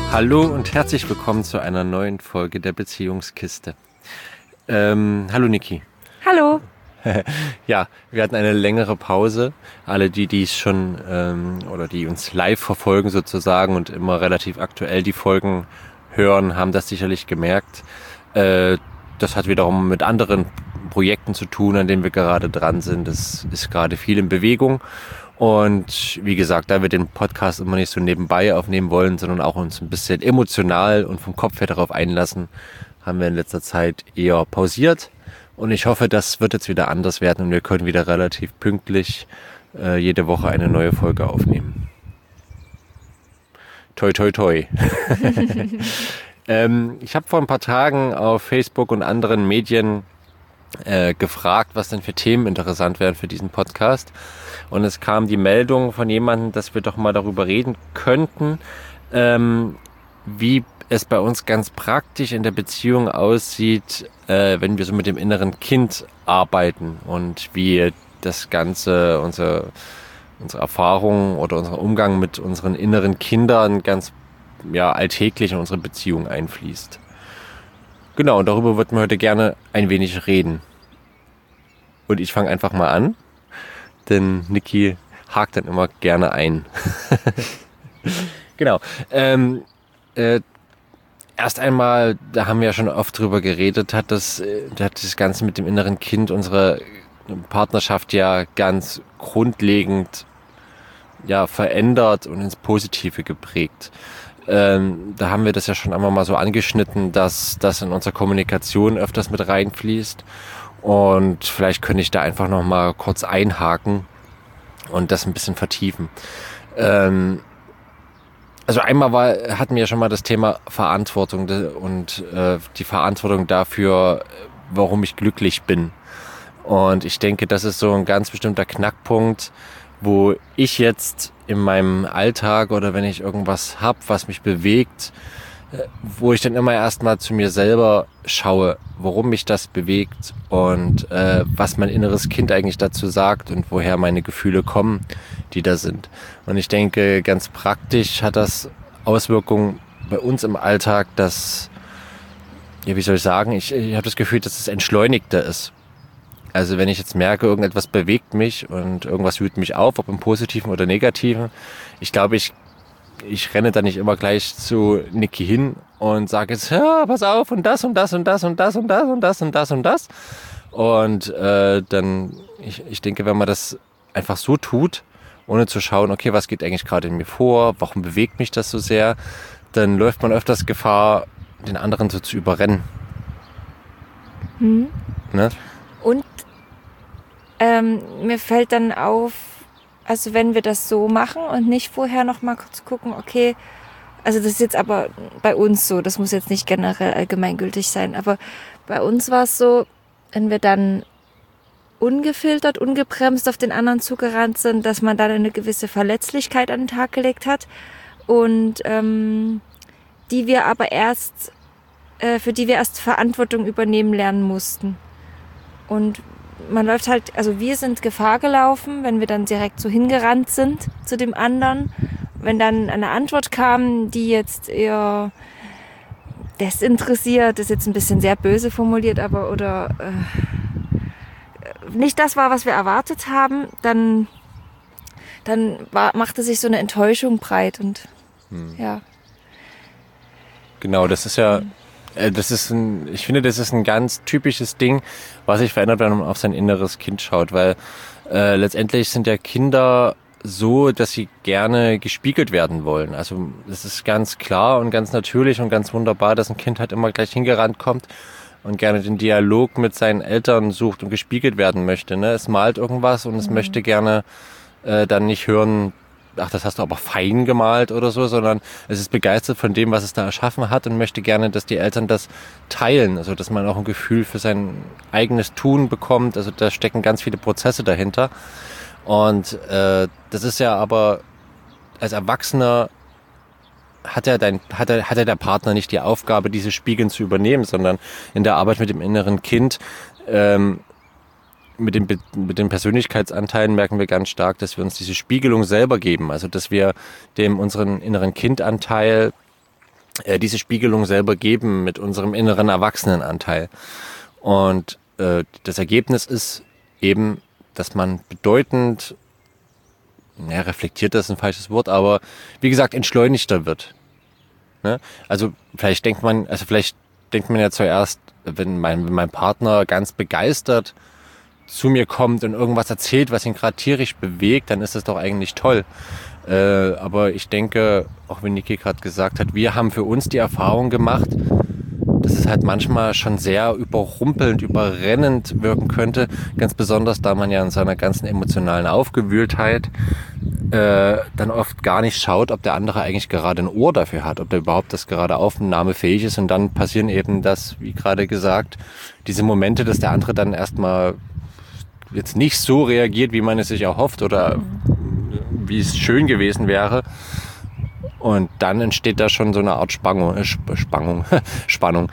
Hallo und herzlich willkommen zu einer neuen Folge der Beziehungskiste. Hallo Niki. Hallo. Ja, wir hatten eine längere Pause. Alle, die es schon oder die uns live verfolgen sozusagen und immer relativ aktuell die Folgen hören, haben das sicherlich gemerkt. Das hat wiederum mit anderen Projekten zu tun, an denen wir gerade dran sind. Es ist gerade viel in Bewegung. Und wie gesagt, da wir den Podcast immer nicht so nebenbei aufnehmen wollen, sondern auch uns ein bisschen emotional und vom Kopf her darauf einlassen, haben wir in letzter Zeit eher pausiert. Und ich hoffe, das wird jetzt wieder anders werden und wir können wieder relativ pünktlich jede Woche eine neue Folge aufnehmen. Toi, toi, toi. Ich habe vor ein paar Tagen auf Facebook und anderen Medien gefragt, was denn für Themen interessant wären für diesen Podcast. Und es kam die Meldung von jemandem, dass wir doch mal darüber reden könnten, wie es bei uns ganz praktisch in der Beziehung aussieht, wenn wir so mit dem inneren Kind arbeiten und wie das Ganze, unsere Erfahrungen oder unser Umgang mit unseren inneren Kindern ganz alltäglich in unsere Beziehung einfließt. Genau, und darüber würden wir heute gerne ein wenig reden. Und ich fange einfach mal an, denn Niki hakt dann immer gerne ein. Genau. Erst einmal, da haben wir ja schon oft drüber geredet, hat das Ganze mit dem inneren Kind unsere Partnerschaft ja ganz grundlegend verändert und ins Positive geprägt. Da haben wir das ja schon einmal mal so angeschnitten, dass das in unserer Kommunikation öfters mit reinfließt. Und vielleicht könnte ich da einfach noch mal kurz einhaken und das ein bisschen vertiefen. Also einmal hatten wir ja schon mal das Thema Verantwortung und die Verantwortung dafür, warum ich glücklich bin. Und ich denke, das ist so ein ganz bestimmter Knackpunkt, wo ich jetzt in meinem Alltag oder wenn ich irgendwas habe, was mich bewegt, wo ich dann immer erstmal zu mir selber schaue, warum mich das bewegt und was mein inneres Kind eigentlich dazu sagt und woher meine Gefühle kommen, die da sind. Und ich denke, ganz praktisch hat das Auswirkungen bei uns im Alltag, dass, wie soll ich sagen, ich habe das Gefühl, dass es entschleunigter ist. Also wenn ich jetzt merke, irgendetwas bewegt mich und irgendwas wühlt mich auf, ob im Positiven oder Negativen, ich glaube, ich renne da nicht immer gleich zu Niki hin und sage jetzt, ja, pass auf und das und das und das und das und das und das und das und das. Und dann, ich denke, wenn man das einfach so tut, ohne zu schauen, okay, was geht eigentlich gerade in mir vor, warum bewegt mich das so sehr, dann läuft man öfters Gefahr, den anderen so zu überrennen. Ne? Und mir fällt dann auf, also wenn wir das so machen und nicht vorher noch mal kurz gucken, okay, also das ist jetzt aber bei uns so, das muss jetzt nicht generell allgemeingültig sein, aber bei uns war es so, wenn wir dann ungefiltert, ungebremst auf den anderen zugerannt sind, dass man dann eine gewisse Verletzlichkeit an den Tag gelegt hat und die wir aber erst, für die wir erst Verantwortung übernehmen lernen mussten. Und man läuft halt, also wir sind Gefahr gelaufen, wenn wir dann direkt so hingerannt sind zu dem anderen. Wenn dann eine Antwort kam, die jetzt eher desinteressiert, ist jetzt ein bisschen sehr böse formuliert, aber oder nicht das war, was wir erwartet haben, dann machte sich so eine Enttäuschung breit und ja. Genau, das ist ja... ich finde, das ist ein ganz typisches Ding, was sich verändert, wenn man auf sein inneres Kind schaut, weil letztendlich sind ja Kinder so, dass sie gerne gespiegelt werden wollen. Also es ist ganz klar und ganz natürlich und ganz wunderbar, dass ein Kind halt immer gleich hingerannt kommt und gerne den Dialog mit seinen Eltern sucht und gespiegelt werden möchte. Ne? Es malt irgendwas und es möchte gerne dann nicht hören, ach, das hast du aber fein gemalt oder so, sondern es ist begeistert von dem, was es da erschaffen hat und möchte gerne, dass die Eltern das teilen, also dass man auch ein Gefühl für sein eigenes Tun bekommt. Also da stecken ganz viele Prozesse dahinter. Und das ist ja aber als Erwachsener hat ja der Partner nicht die Aufgabe, diese Spiegeln zu übernehmen, sondern in der Arbeit mit dem inneren Kind mit den Persönlichkeitsanteilen merken wir ganz stark, dass wir uns diese Spiegelung selber geben. Also dass wir unseren inneren Kindanteil diese Spiegelung selber geben mit unserem inneren Erwachsenenanteil. Und das Ergebnis ist eben, dass man bedeutend, reflektiert das ist ein falsches Wort, aber wie gesagt, entschleunigter wird. Ne? Also vielleicht denkt man ja zuerst, wenn mein Partner ganz begeistert zu mir kommt und irgendwas erzählt, was ihn gerade tierisch bewegt, dann ist das doch eigentlich toll. Aber ich denke, auch wenn Niki gerade gesagt hat, wir haben für uns die Erfahrung gemacht, dass es halt manchmal schon sehr überrumpelnd, überrennend wirken könnte. Ganz besonders, da man ja in seiner ganzen emotionalen Aufgewühltheit dann oft gar nicht schaut, ob der andere eigentlich gerade ein Ohr dafür hat, ob der überhaupt das gerade aufnahmefähig ist. Und dann passieren eben das, wie gerade gesagt, diese Momente, dass der andere dann erstmal jetzt nicht so reagiert, wie man es sich erhofft oder wie es schön gewesen wäre. Und dann entsteht da schon so eine Art Spannung. Und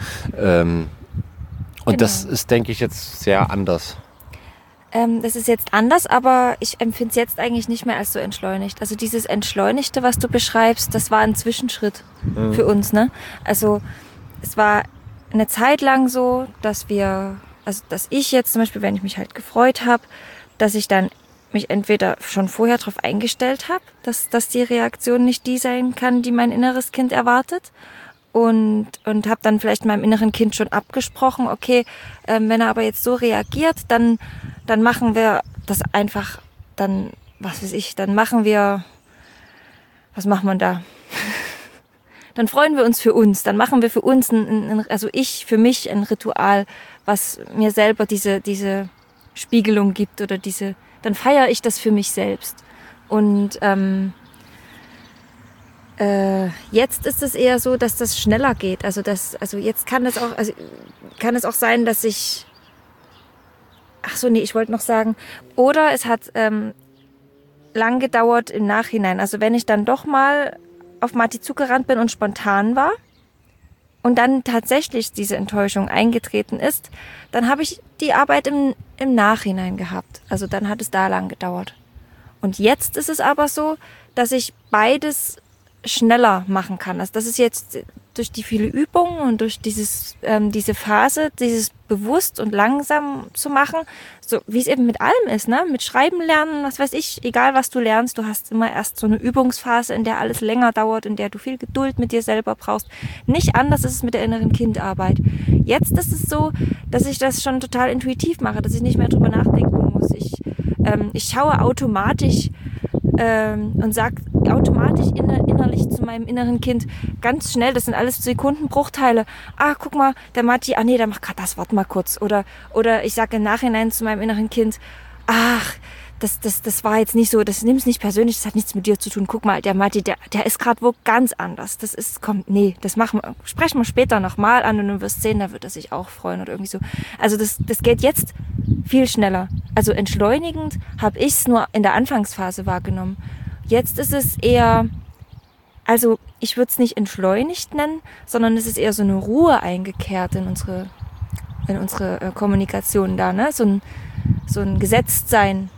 das ist, denke ich, jetzt sehr anders. Das ist jetzt anders, aber ich empfinde es jetzt eigentlich nicht mehr als so entschleunigt. Also dieses Entschleunigte, was du beschreibst, das war ein Zwischenschritt für uns, ne? Also es war eine Zeit lang so, dass ich jetzt zum Beispiel, wenn ich mich halt gefreut habe, dass ich dann mich entweder schon vorher darauf eingestellt habe, dass die Reaktion nicht die sein kann, die mein inneres Kind erwartet. Und habe dann vielleicht meinem inneren Kind schon abgesprochen, okay, wenn er aber jetzt so reagiert, dann machen wir das einfach, dann, was weiß ich, dann machen wir, was macht man da? Dann freuen wir uns für uns, dann machen wir für uns, also ich für mich ein Ritual, was mir selber diese Spiegelung gibt oder dann feiere ich das für mich selbst. Und jetzt ist es eher so, dass das schneller geht. Also jetzt kann es auch sein, dass ich, ich wollte noch sagen, oder es hat lang gedauert im Nachhinein. Also wenn ich dann doch mal auf Marti zugerannt bin und spontan war und dann tatsächlich diese Enttäuschung eingetreten ist, dann habe ich die Arbeit im Nachhinein gehabt. Also dann hat es da lang gedauert. Und jetzt ist es aber so, dass ich beides schneller machen kann. Also das ist jetzt durch die viele Übungen und durch diese Phase, dieses bewusst und langsam zu machen, so wie es eben mit allem ist, ne? Mit Schreiben lernen, was weiß ich, egal was du lernst, du hast immer erst so eine Übungsphase, in der alles länger dauert, in der du viel Geduld mit dir selber brauchst. Nicht anders ist es mit der inneren Kindarbeit. Jetzt ist es so, dass ich das schon total intuitiv mache, dass ich nicht mehr drüber nachdenken muss. Ich schaue automatisch und sage automatisch innerlich zu meinem inneren Kind ganz schnell, das sind alles Sekundenbruchteile, guck mal, der Matti, der macht gerade das, warte mal kurz. Oder ich sage im Nachhinein zu meinem inneren Kind, das war jetzt nicht so, das nimm's nicht persönlich, das hat nichts mit dir zu tun. Guck mal, der Matti, der ist gerade wo ganz anders. Das sprechen wir später nochmal an und du wirst sehen, da wird er sich auch freuen oder irgendwie so. Also das geht jetzt viel schneller. Also entschleunigend habe ich es nur in der Anfangsphase wahrgenommen. Jetzt ist es eher, also ich würde es nicht entschleunigt nennen, sondern es ist eher so eine Ruhe eingekehrt in unsere Kommunikation da, ne? So ein Gesetztsein.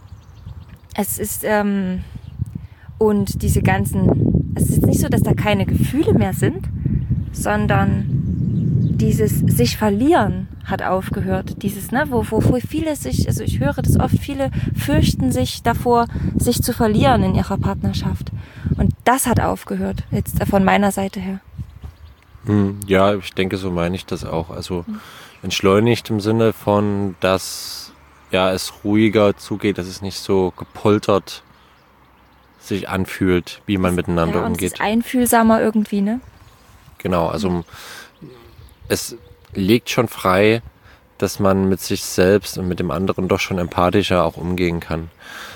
Es ist, und diese ganzen, es ist nicht so, dass da keine Gefühle mehr sind, sondern dieses sich verlieren hat aufgehört. Dieses, ne, wo viele sich, also ich höre das oft, viele fürchten sich davor, sich zu verlieren in ihrer Partnerschaft. Und das hat aufgehört, jetzt von meiner Seite her. Ja, ich denke, so meine ich das auch. Also entschleunigt im Sinne von, dass es ruhiger zugeht, dass es nicht so gepoltert sich anfühlt, wie man miteinander umgeht. Es ist einfühlsamer irgendwie, ne? Genau, also es legt schon frei, dass man mit sich selbst und mit dem anderen doch schon empathischer auch umgehen kann.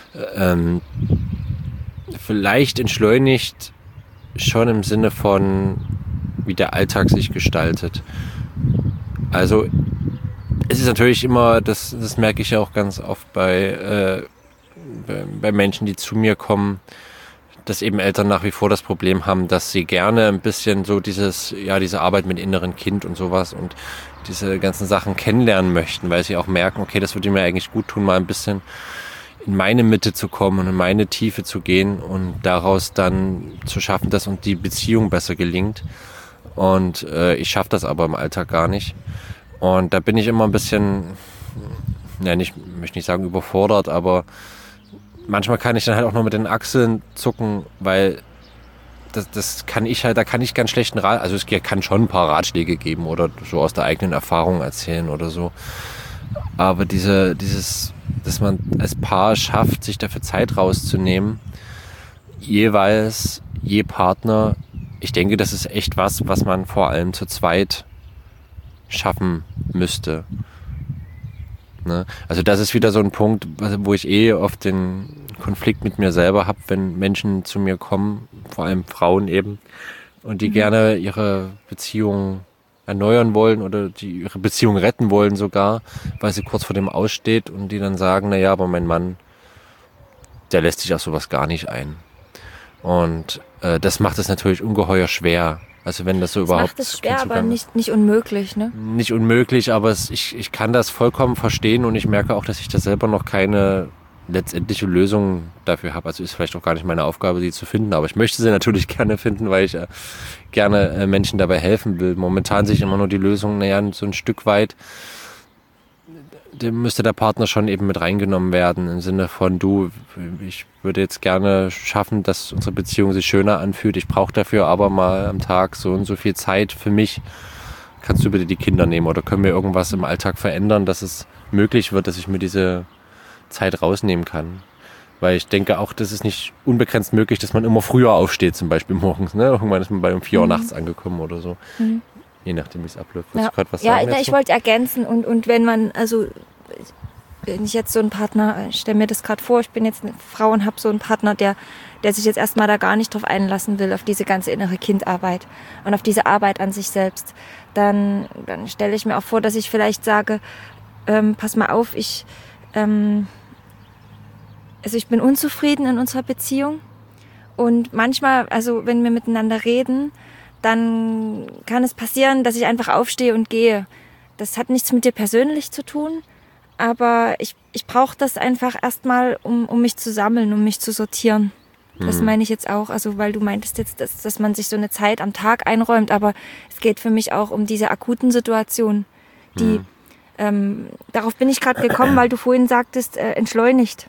Vielleicht entschleunigt schon im Sinne von, wie der Alltag sich gestaltet. Also es ist natürlich immer, das merke ich ja auch ganz oft bei Menschen, die zu mir kommen, dass eben Eltern nach wie vor das Problem haben, dass sie gerne ein bisschen so diese Arbeit mit inneren Kind und sowas und diese ganzen Sachen kennenlernen möchten, weil sie auch merken, okay, das würde mir eigentlich gut tun, mal ein bisschen in meine Mitte zu kommen und in meine Tiefe zu gehen und daraus dann zu schaffen, dass uns die Beziehung besser gelingt. Und ich schaffe das aber im Alltag gar nicht. Und da bin ich immer ein bisschen, möchte nicht sagen überfordert, aber manchmal kann ich dann halt auch nur mit den Achseln zucken, weil das kann ich halt, da kann ich ganz schlechten Rat, also es kann schon ein paar Ratschläge geben oder so aus der eigenen Erfahrung erzählen oder so. Aber dass man als Paar schafft, sich dafür Zeit rauszunehmen, jeweils, je Partner, ich denke, das ist echt was man vor allem zu zweit schaffen müsste. Ne? Also das ist wieder so ein Punkt, wo ich oft den Konflikt mit mir selber habe, wenn Menschen zu mir kommen, vor allem Frauen eben, und die gerne ihre Beziehung erneuern wollen oder die ihre Beziehung retten wollen sogar, weil sie kurz vor dem Aussteht und die dann sagen, naja, aber mein Mann, der lässt sich auf sowas gar nicht ein. Und das macht es natürlich ungeheuer schwer. Also wenn das so überhaupt... Das macht es schwer, aber nicht unmöglich, ne? Nicht unmöglich, aber ich kann das vollkommen verstehen und ich merke auch, dass ich da selber noch keine letztendliche Lösung dafür habe. Also ist vielleicht auch gar nicht meine Aufgabe, sie zu finden, aber ich möchte sie natürlich gerne finden, weil ich gerne Menschen dabei helfen will. Momentan sehe ich immer nur die Lösung, so ein Stück weit müsste der Partner schon eben mit reingenommen werden, im Sinne von, ich würde jetzt gerne schaffen, dass unsere Beziehung sich schöner anfühlt. Ich brauche dafür aber mal am Tag so und so viel Zeit für mich. Kannst du bitte die Kinder nehmen oder können wir irgendwas im Alltag verändern, dass es möglich wird, dass ich mir diese Zeit rausnehmen kann? Weil ich denke auch, das ist nicht unbegrenzt möglich, dass man immer früher aufsteht, zum Beispiel morgens. Ne? Irgendwann ist man bei 4 Uhr nachts angekommen oder so. Mhm. Je nachdem, wie es abläuft. Ja, ich wollte ergänzen und wenn man, also wenn ich jetzt so einen Partner, ich stelle mir das gerade vor, ich bin jetzt eine Frau und habe so einen Partner, der sich jetzt erstmal da gar nicht drauf einlassen will, auf diese ganze innere Kindarbeit und auf diese Arbeit an sich selbst, dann stelle ich mir auch vor, dass ich vielleicht sage, pass mal auf, ich bin unzufrieden in unserer Beziehung und manchmal, also wenn wir miteinander reden, dann kann es passieren, dass ich einfach aufstehe und gehe. Das hat nichts mit dir persönlich zu tun, aber ich brauche das einfach erstmal, um mich zu sammeln, um mich zu sortieren. Das meine ich jetzt auch, also weil du meintest jetzt, dass man sich so eine Zeit am Tag einräumt, aber es geht für mich auch um diese akuten Situationen, die darauf bin ich gerade gekommen, weil du vorhin sagtest, entschleunigt,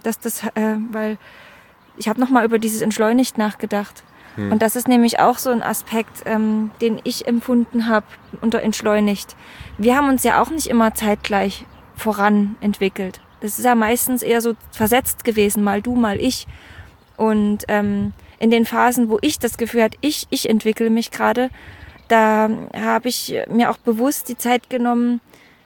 weil ich habe nochmal über dieses entschleunigt nachgedacht. Und das ist nämlich auch so ein Aspekt, den ich empfunden habe unter entschleunigt. Wir haben uns ja auch nicht immer zeitgleich voran entwickelt. Das ist ja meistens eher so versetzt gewesen, mal du, mal ich. Und in den Phasen, wo ich das Gefühl hatte, ich entwickle mich gerade, da habe ich mir auch bewusst die Zeit genommen,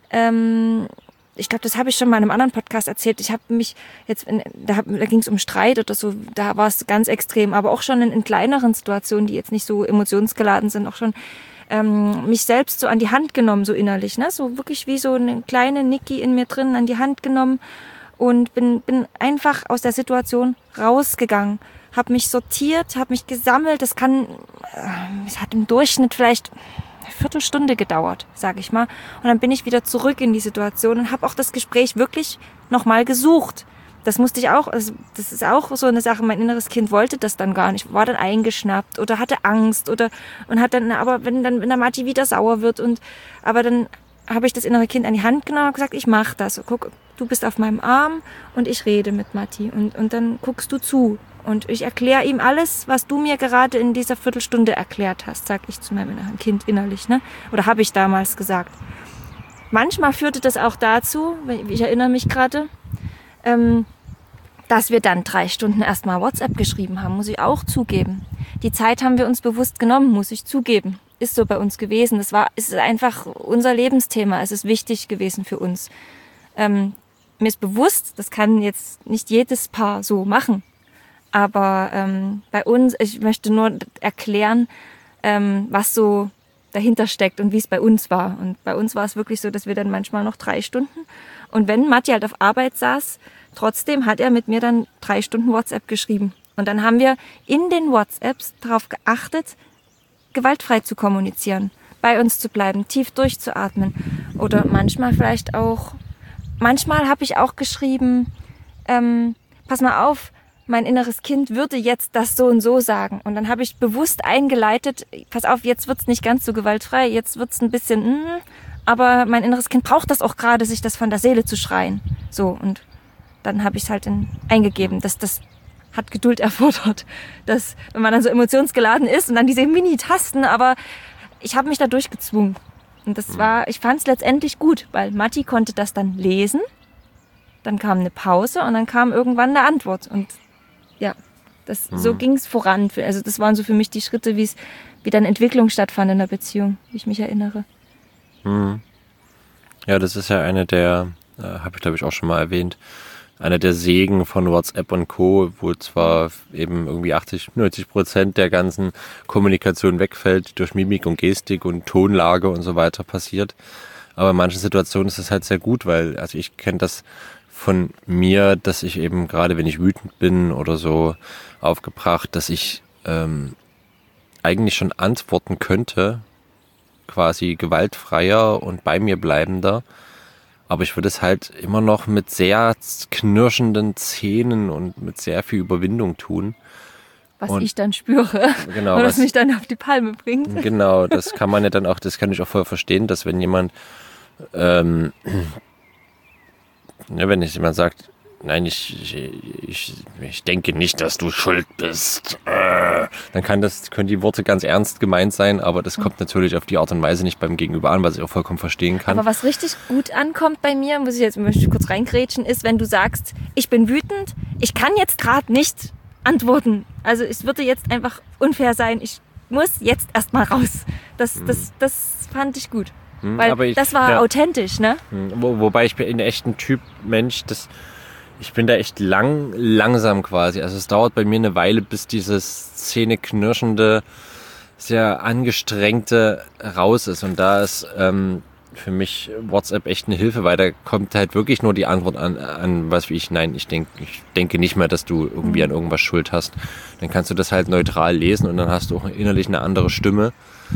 ich glaube, das habe ich schon mal in einem anderen Podcast erzählt. Ich habe mich jetzt, da ging es um Streit oder so, da war es ganz extrem, aber auch schon in kleineren Situationen, die jetzt nicht so emotionsgeladen sind, auch schon mich selbst so an die Hand genommen, so innerlich, ne? So wirklich wie so eine kleine Niki in mir drin an die Hand genommen und bin einfach aus der Situation rausgegangen, habe mich sortiert, habe mich gesammelt. Es hat im Durchschnitt vielleicht eine Viertelstunde gedauert, sage ich mal. Und dann bin ich wieder zurück in die Situation und habe auch das Gespräch wirklich nochmal gesucht. Das musste ich auch, also das ist auch so eine Sache, mein inneres Kind wollte das dann gar nicht, war dann eingeschnappt oder hatte Angst und hat dann, aber wenn der Matti wieder sauer wird aber dann habe ich das innere Kind an die Hand genommen und gesagt, ich mache das. Guck, du bist auf meinem Arm und ich rede mit Matti und dann guckst du zu. Und ich erkläre ihm alles, was du mir gerade in dieser Viertelstunde erklärt hast, sag ich zu meinem inneren Kind innerlich, ne? Oder habe ich damals gesagt. Manchmal führte das auch dazu, ich erinnere mich gerade, dass wir dann 3 Stunden erstmal WhatsApp geschrieben haben, muss ich auch zugeben. Die Zeit haben wir uns bewusst genommen, muss ich zugeben. Ist so bei uns gewesen. Es ist einfach unser Lebensthema. Es ist wichtig gewesen für uns. Mir ist bewusst, das kann jetzt nicht jedes Paar so machen. Aber bei uns, ich möchte nur erklären, was so dahinter steckt und wie es bei uns war. Und bei uns war es wirklich so, dass wir dann manchmal noch 3 Stunden. Und wenn Matti halt auf Arbeit saß, trotzdem hat er mit mir dann 3 Stunden WhatsApp geschrieben. Und dann haben wir in den WhatsApps darauf geachtet, gewaltfrei zu kommunizieren, bei uns zu bleiben, tief durchzuatmen. Oder manchmal habe ich auch geschrieben, pass mal auf, mein inneres Kind würde jetzt das so und so sagen. Und dann habe ich bewusst eingeleitet, pass auf, jetzt wird's nicht ganz so gewaltfrei, jetzt wird's ein bisschen, aber mein inneres Kind braucht das auch gerade, sich das von der Seele zu schreien. So, und dann habe ich es halt eingegeben. Das hat Geduld erfordert, dass, wenn man dann so emotionsgeladen ist und dann diese Mini-Tasten, aber ich habe mich da durchgezwungen. Und ich fand es letztendlich gut, weil Matti konnte das dann lesen, dann kam eine Pause und dann kam irgendwann eine Antwort. Und ja, so ging es voran. Also das waren so für mich die Schritte, wie dann Entwicklung stattfand in der Beziehung, wie ich mich erinnere. Ja, das ist ja eine der, habe ich glaube ich auch schon mal erwähnt, einer der Segen von WhatsApp und Co., wo zwar eben irgendwie 80-90% der ganzen Kommunikation wegfällt, durch Mimik und Gestik und Tonlage und so weiter passiert. Aber in manchen Situationen ist es halt sehr gut, weil, also ich kenne das von mir, dass ich eben gerade, wenn ich wütend bin oder so aufgebracht, dass ich eigentlich schon antworten könnte, quasi gewaltfreier und bei mir bleibender. Aber ich würde es halt immer noch mit sehr knirschenden Zähnen und mit sehr viel Überwindung tun. Was ich dann spüre. Genau. Und was mich dann auf die Palme bringt. Genau, das kann man ja dann auch, das kann ich auch voll verstehen, dass wenn jemand, wenn jetzt jemand sagt, nein, ich denke nicht, dass du schuld bist, dann können die Worte ganz ernst gemeint sein, aber das kommt natürlich auf die Art und Weise nicht beim Gegenüber an, was ich auch vollkommen verstehen kann. Aber was richtig gut ankommt bei mir, möchte ich kurz reingrätschen, ist, wenn du sagst, ich bin wütend, ich kann jetzt gerade nicht antworten. Also es würde jetzt einfach unfair sein, ich muss jetzt erstmal raus. Das fand ich gut. Weil das war authentisch, ne? Wobei ich bin echt ein Typ Mensch, ich bin da echt langsam quasi. Also es dauert bei mir eine Weile, bis dieses zähneknirschende, sehr angestrengte raus ist. Und da ist für mich WhatsApp echt eine Hilfe, weil da kommt halt wirklich nur die Antwort an was wie ich denke nicht mehr, dass du irgendwie an irgendwas Schuld hast. Dann kannst du das halt neutral lesen und dann hast du auch innerlich eine andere Stimme,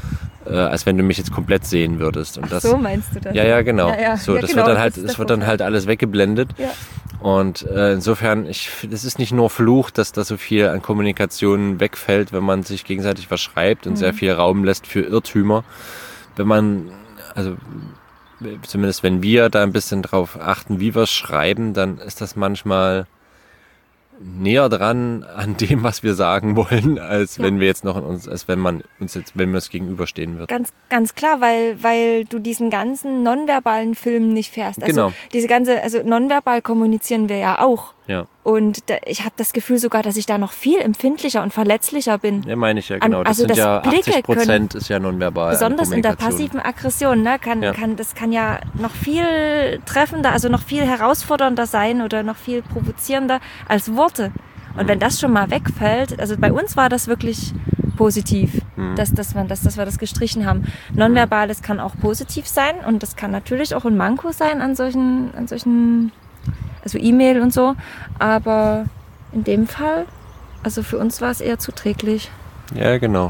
als wenn du mich jetzt komplett sehen würdest. Und so meinst du das? Ja, genau. Ja, so, das genau, wird dann halt alles weggeblendet. Ja. Und insofern, es ist nicht nur Fluch, dass da so viel an Kommunikation wegfällt, wenn man sich gegenseitig was schreibt und sehr viel Raum lässt für Irrtümer. Wenn man, also zumindest wenn wir da ein bisschen drauf achten, wie wir es schreiben, dann ist das manchmal näher dran an dem, was wir sagen wollen, als wenn wir jetzt noch wenn wir es gegenüberstehen wird. Ganz, ganz klar, weil du diesen ganzen nonverbalen Film nicht fährst. Also nonverbal kommunizieren wir ja auch. Ja. Und ich habe das Gefühl sogar, dass ich da noch viel empfindlicher und verletzlicher bin. Ja, meine ich ja, genau. Das sind ja 80% ist ja nonverbal. Besonders in der passiven Aggression, ne, das kann ja noch viel treffender, also noch viel herausfordernder sein oder noch viel provozierender als Worte. Und wenn das schon mal wegfällt, also bei uns war das wirklich positiv, dass wir das gestrichen haben. Nonverbales kann auch positiv sein und das kann natürlich auch ein Manko sein an solchen also E-Mail und so, aber in dem Fall, also für uns war es eher zuträglich. Ja, genau.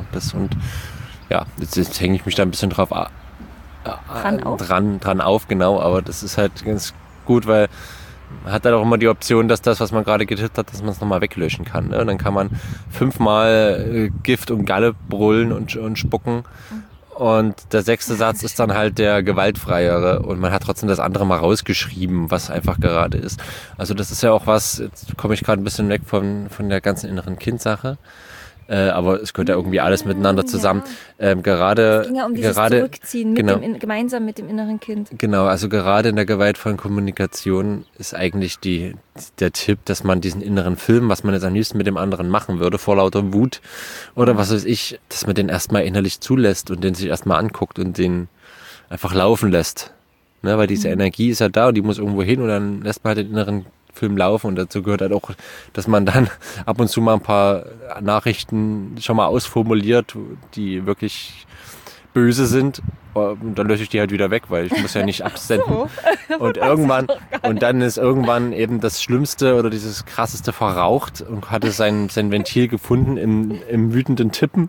Jetzt hänge ich mich da ein bisschen dran auf, genau, aber das ist halt ganz gut, weil man hat dann auch immer die Option, dass das, was man gerade getippt hat, dass man es nochmal weglöschen kann. Ne? Und dann kann man 5-mal Gift und Galle brüllen und spucken. Und der 6. Satz ist dann halt der gewaltfreiere und man hat trotzdem das andere mal rausgeschrieben, was einfach gerade ist. Also das ist ja auch was, jetzt komme ich gerade ein bisschen weg von der ganzen inneren Kindsache, aber es gehört ja irgendwie alles miteinander zusammen. Es ging ja um dieses Zurückziehen gemeinsam mit dem inneren Kind. Genau, also gerade in der gewaltvollen Kommunikation ist eigentlich der Tipp, dass man diesen inneren Film, was man jetzt am liebsten mit dem anderen machen würde, vor lauter Wut oder was weiß ich, dass man den erstmal innerlich zulässt und den sich erstmal anguckt und den einfach laufen lässt. Ne, weil diese Energie ist ja da und die muss irgendwo hin und dann lässt man halt den inneren Film laufen und dazu gehört halt auch, dass man dann ab und zu mal ein paar Nachrichten schon mal ausformuliert, die wirklich böse sind und dann lösche ich die halt wieder weg, weil ich muss ja nicht absenden. Und dann ist irgendwann eben das Schlimmste oder dieses Krasseste verraucht und hatte sein Ventil gefunden im wütenden Tippen.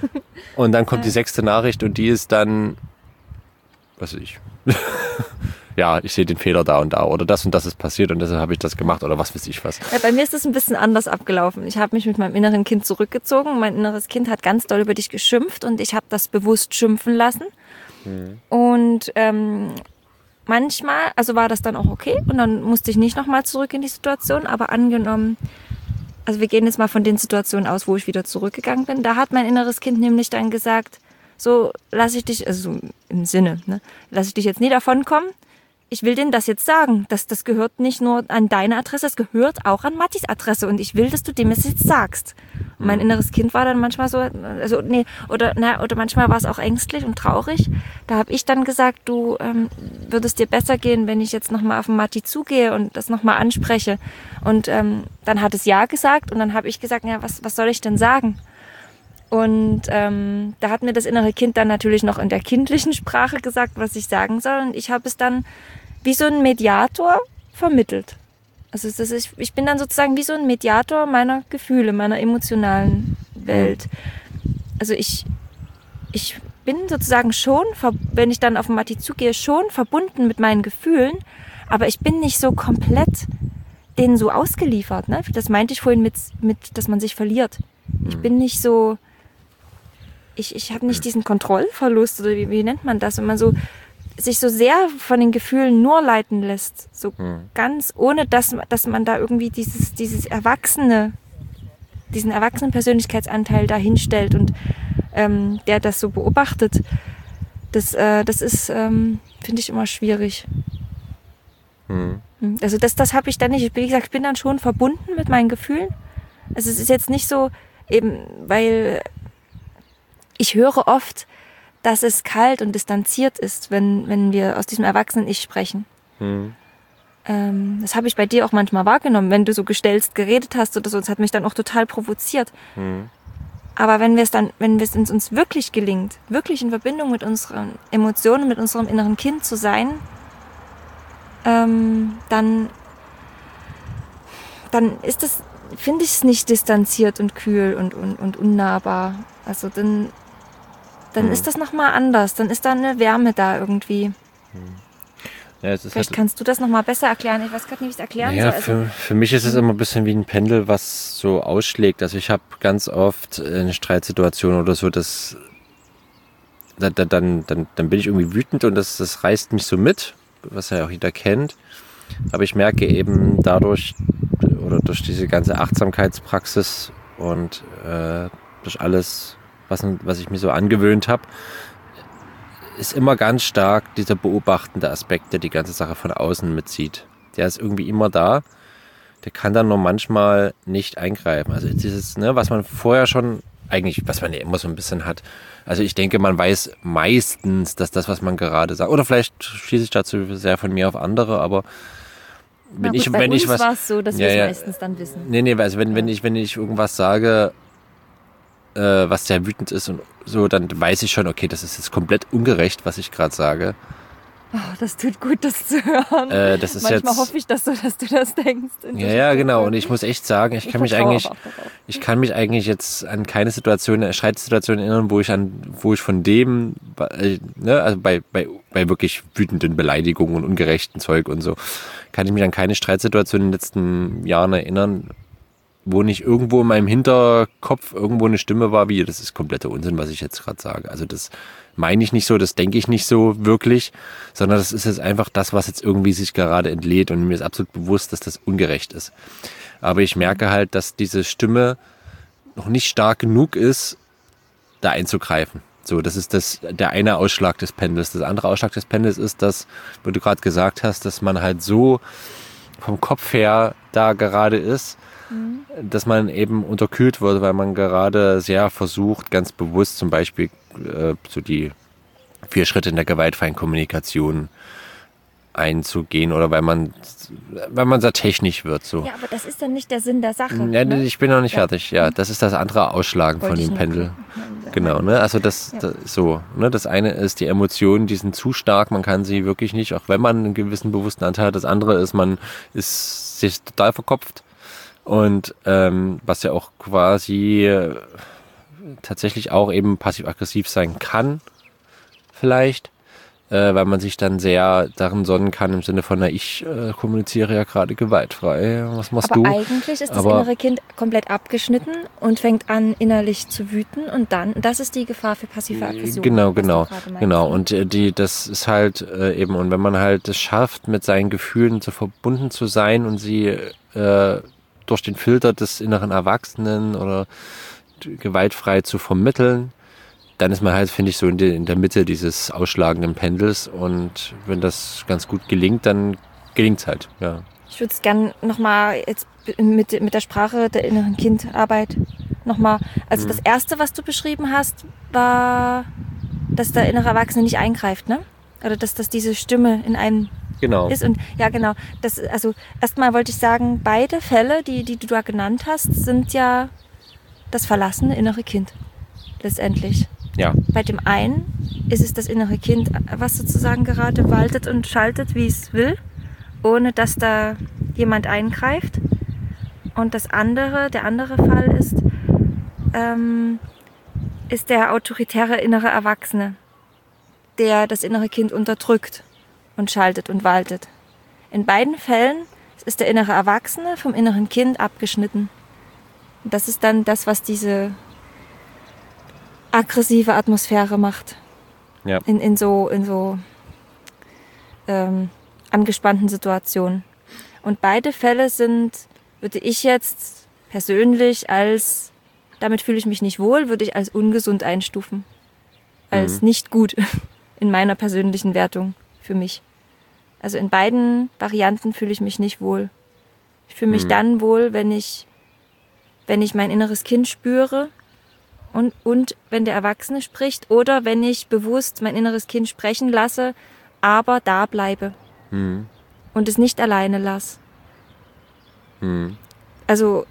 Und dann kommt die 6. Nachricht und die ist dann, was weiß ich, ja, ich sehe den Fehler da und da oder das und das ist passiert und deshalb habe ich das gemacht oder was weiß ich was. Ja, bei mir ist das ein bisschen anders abgelaufen. Ich habe mich mit meinem inneren Kind zurückgezogen. Mein inneres Kind hat ganz doll über dich geschimpft und ich habe das bewusst schimpfen lassen. Und manchmal, also war das dann auch okay und dann musste ich nicht nochmal zurück in die Situation, aber angenommen, also wir gehen jetzt mal von den Situationen aus, wo ich wieder zurückgegangen bin, da hat mein inneres Kind nämlich dann gesagt, so lasse ich dich, also so im Sinne, ne, lasse ich dich jetzt nie davonkommen, ich will denen das jetzt sagen, das gehört nicht nur an deine Adresse, das gehört auch an Mattis Adresse und ich will, dass du dem es jetzt sagst. Und mein inneres Kind war dann manchmal so, also nee, oder manchmal war es auch ängstlich und traurig. Da habe ich dann gesagt, du würdest dir besser gehen, wenn ich jetzt nochmal auf den Matti zugehe und das nochmal anspreche. Und dann hat es ja gesagt und dann habe ich gesagt, ja, was soll ich denn sagen? Und da hat mir das innere Kind dann natürlich noch in der kindlichen Sprache gesagt, was ich sagen soll. Und ich habe es dann wie so ein Mediator vermittelt. Also ich bin dann sozusagen wie so ein Mediator meiner Gefühle, meiner emotionalen Welt. Also ich bin sozusagen schon, wenn ich dann auf den Matti zugehe, schon verbunden mit meinen Gefühlen, aber ich bin nicht so komplett denen so ausgeliefert. Ne? Das meinte ich vorhin mit, dass man sich verliert. Ich bin nicht so, ich habe nicht diesen Kontrollverlust oder wie nennt man das, wenn man so sich so sehr von den Gefühlen nur leiten lässt, so ganz ohne, dass man da irgendwie diesen erwachsenen Persönlichkeitsanteil da hinstellt und der das so beobachtet. Das ist, finde ich, immer schwierig. Also das habe ich dann nicht. Wie gesagt, ich bin dann schon verbunden mit meinen Gefühlen. Also es ist jetzt nicht so, eben, weil ich höre oft, dass es kalt und distanziert ist, wenn wir aus diesem Erwachsenen-Ich sprechen. Das habe ich bei dir auch manchmal wahrgenommen, wenn du so gestelzt geredet hast oder so. Das hat mich dann auch total provoziert. Aber wenn es uns wirklich gelingt, wirklich in Verbindung mit unseren Emotionen, mit unserem inneren Kind zu sein, dann ist das, finde ich es nicht distanziert und kühl und unnahbar. Also dann ist das nochmal anders. Dann ist da eine Wärme da irgendwie. Ja, vielleicht halt, kannst du das nochmal besser erklären. Ich weiß gerade nicht, wie ich es erklären soll. Also, für mich ist es immer ein bisschen wie ein Pendel, was so ausschlägt. Also ich habe ganz oft eine Streitsituation oder so, dann bin ich irgendwie wütend und das reißt mich so mit, was ja auch jeder kennt. Aber ich merke eben dadurch oder durch diese ganze Achtsamkeitspraxis und durch alles, was ich mir so angewöhnt habe, ist immer ganz stark dieser beobachtende Aspekt, der die ganze Sache von außen mitzieht. Der ist irgendwie immer da. Der kann dann nur manchmal nicht eingreifen. Also dieses, was man vorher schon, eigentlich, was man ja immer so ein bisschen hat. Also ich denke, man weiß meistens, dass das, was man gerade sagt, oder vielleicht schließe ich dazu sehr von mir auf andere, aber wenn ich was, war es so, dass wir es meistens dann wissen. Nee, also wenn ich irgendwas sage, was sehr wütend ist und so, dann weiß ich schon, okay, das ist jetzt komplett ungerecht, was ich gerade sage. Oh, das tut gut, das zu hören. Das ist Manchmal hoffe ich, dass du das denkst. Ja, genau. Und ich muss echt sagen, ich kann mich eigentlich jetzt an keine Streitsituation erinnern, wo ich von dem, also bei wirklich wütenden Beleidigungen und ungerechten Zeug und so, kann ich mich an keine Streitsituation in den letzten Jahren erinnern, wo nicht irgendwo in meinem Hinterkopf irgendwo eine Stimme war, wie, das ist kompletter Unsinn, was ich jetzt gerade sage. Also das meine ich nicht so, das denke ich nicht so wirklich, sondern das ist jetzt einfach das, was jetzt irgendwie sich gerade entlädt und mir ist absolut bewusst, dass das ungerecht ist. Aber ich merke halt, dass diese Stimme noch nicht stark genug ist, da einzugreifen. So, das ist der eine Ausschlag des Pendels. Das andere Ausschlag des Pendels ist, dass, wo du gerade gesagt hast, dass man halt so vom Kopf her da gerade ist, dass man eben unterkühlt wird, weil man gerade sehr versucht, ganz bewusst zum Beispiel so die 4 Schritte in der gewaltfreien Kommunikation einzugehen oder weil man sehr technisch wird. So. Ja, aber das ist dann nicht der Sinn der Sache. Ja, ne? Ich bin noch nicht fertig. Ja, das ist das andere Ausschlagen von dem Pendel. Genau, ne? Also das eine ist die Emotionen, die sind zu stark, man kann sie wirklich nicht, auch wenn man einen gewissen bewussten Anteil hat. Das andere ist, man ist sich total verkopft. Und was ja auch quasi tatsächlich auch eben passiv-aggressiv sein kann, vielleicht, weil man sich dann sehr darin sonnen kann im Sinne von, ich kommuniziere ja gerade gewaltfrei, was machst du? Aber eigentlich ist das innere Kind komplett abgeschnitten und fängt an innerlich zu wüten und dann, das ist die Gefahr für passive Aggression. Genau. Und das ist halt eben, und wenn man halt es schafft, mit seinen Gefühlen so verbunden zu sein und sie durch den Filter des inneren Erwachsenen oder gewaltfrei zu vermitteln, dann ist man halt, finde ich, so in der Mitte dieses ausschlagenden Pendels, und wenn das ganz gut gelingt, dann gelingt es halt, ja. Ich würde es gerne nochmal jetzt mit der Sprache der inneren Kindarbeit nochmal, also das Erste, was du beschrieben hast, war, dass der innere Erwachsene nicht eingreift, ne? Oder dass diese Stimme in einem ist. Und ja, genau. Also erstmal wollte ich sagen, beide Fälle, die du da genannt hast, sind ja das verlassene innere Kind letztendlich. Ja. Bei dem einen ist es das innere Kind, was sozusagen gerade waltet und schaltet, wie es will, ohne dass da jemand eingreift. Und der andere Fall ist der autoritäre innere Erwachsene, der das innere Kind unterdrückt und schaltet und waltet. In beiden Fällen ist der innere Erwachsene vom inneren Kind abgeschnitten. Und das ist dann das, was diese aggressive Atmosphäre macht. Ja. In so angespannten Situationen. Und beide Fälle würde ich jetzt persönlich damit fühle ich mich nicht wohl, würde ich als ungesund einstufen. Als nicht gut in meiner persönlichen Wertung für mich. Also in beiden Varianten fühle ich mich nicht wohl. Ich fühle mich dann wohl, wenn ich mein inneres Kind spüre und wenn der Erwachsene spricht oder wenn ich bewusst mein inneres Kind sprechen lasse, aber da bleibe und es nicht alleine lasse. Also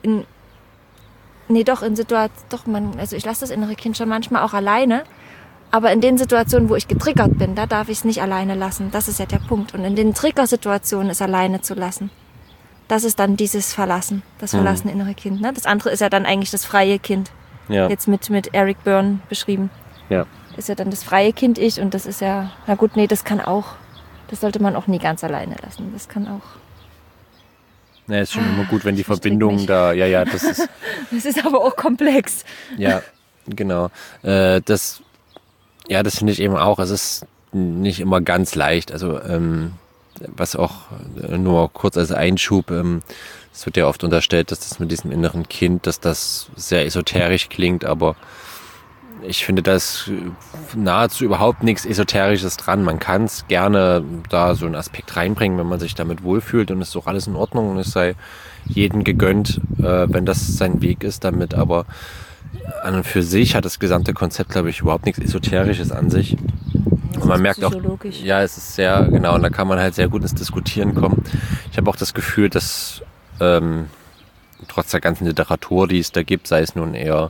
also ich lasse das innere Kind schon manchmal auch alleine, aber in den Situationen, wo ich getriggert bin, da darf ich es nicht alleine lassen. Das ist ja der Punkt. Und in den Triggersituationen es alleine zu lassen, das ist dann dieses Verlassen, das verlassene innere Kind. Ne? Das andere ist ja dann eigentlich das freie Kind. Ja. Jetzt mit Eric Byrne beschrieben. Ja. Ist ja dann das freie Kind ich und das ist ja, na gut, nee, das sollte man auch nie ganz alleine lassen. Das kann auch. Ja, ist schon immer gut, wenn die Verbindung da, das ist. Das ist aber auch komplex. Ja, genau. Das finde ich eben auch. Es ist nicht immer ganz leicht. Also, was auch nur kurz als Einschub, es wird ja oft unterstellt, dass das mit diesem inneren Kind, dass das sehr esoterisch klingt, aber ich finde, da ist nahezu überhaupt nichts Esoterisches dran. Man kann es gerne da so einen Aspekt reinbringen, wenn man sich damit wohlfühlt, und es ist auch alles in Ordnung und es sei jedem gegönnt, wenn das sein Weg ist damit. Aber an und für sich hat das gesamte Konzept, glaube ich, überhaupt nichts Esoterisches an sich. Und man merkt auch, ja, es ist sehr, genau, und da kann man halt sehr gut ins Diskutieren kommen. Ich habe auch das Gefühl, dass trotz der ganzen Literatur, die es da gibt, sei es nun eher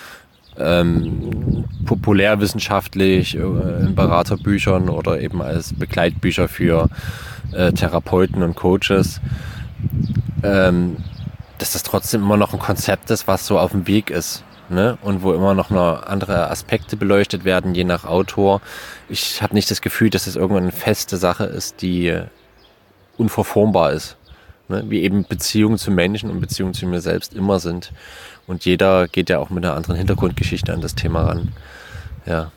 populärwissenschaftlich in Beraterbüchern oder eben als Begleitbücher für Therapeuten und Coaches, dass das trotzdem immer noch ein Konzept ist, was so auf dem Weg ist, ne? Und wo immer noch andere Aspekte beleuchtet werden, je nach Autor. Ich habe nicht das Gefühl, dass es irgendwann eine feste Sache ist, die unverformbar ist. Ne? Wie eben Beziehungen zu Menschen und Beziehungen zu mir selbst immer sind. Und jeder geht ja auch mit einer anderen Hintergrundgeschichte an das Thema ran. Ja.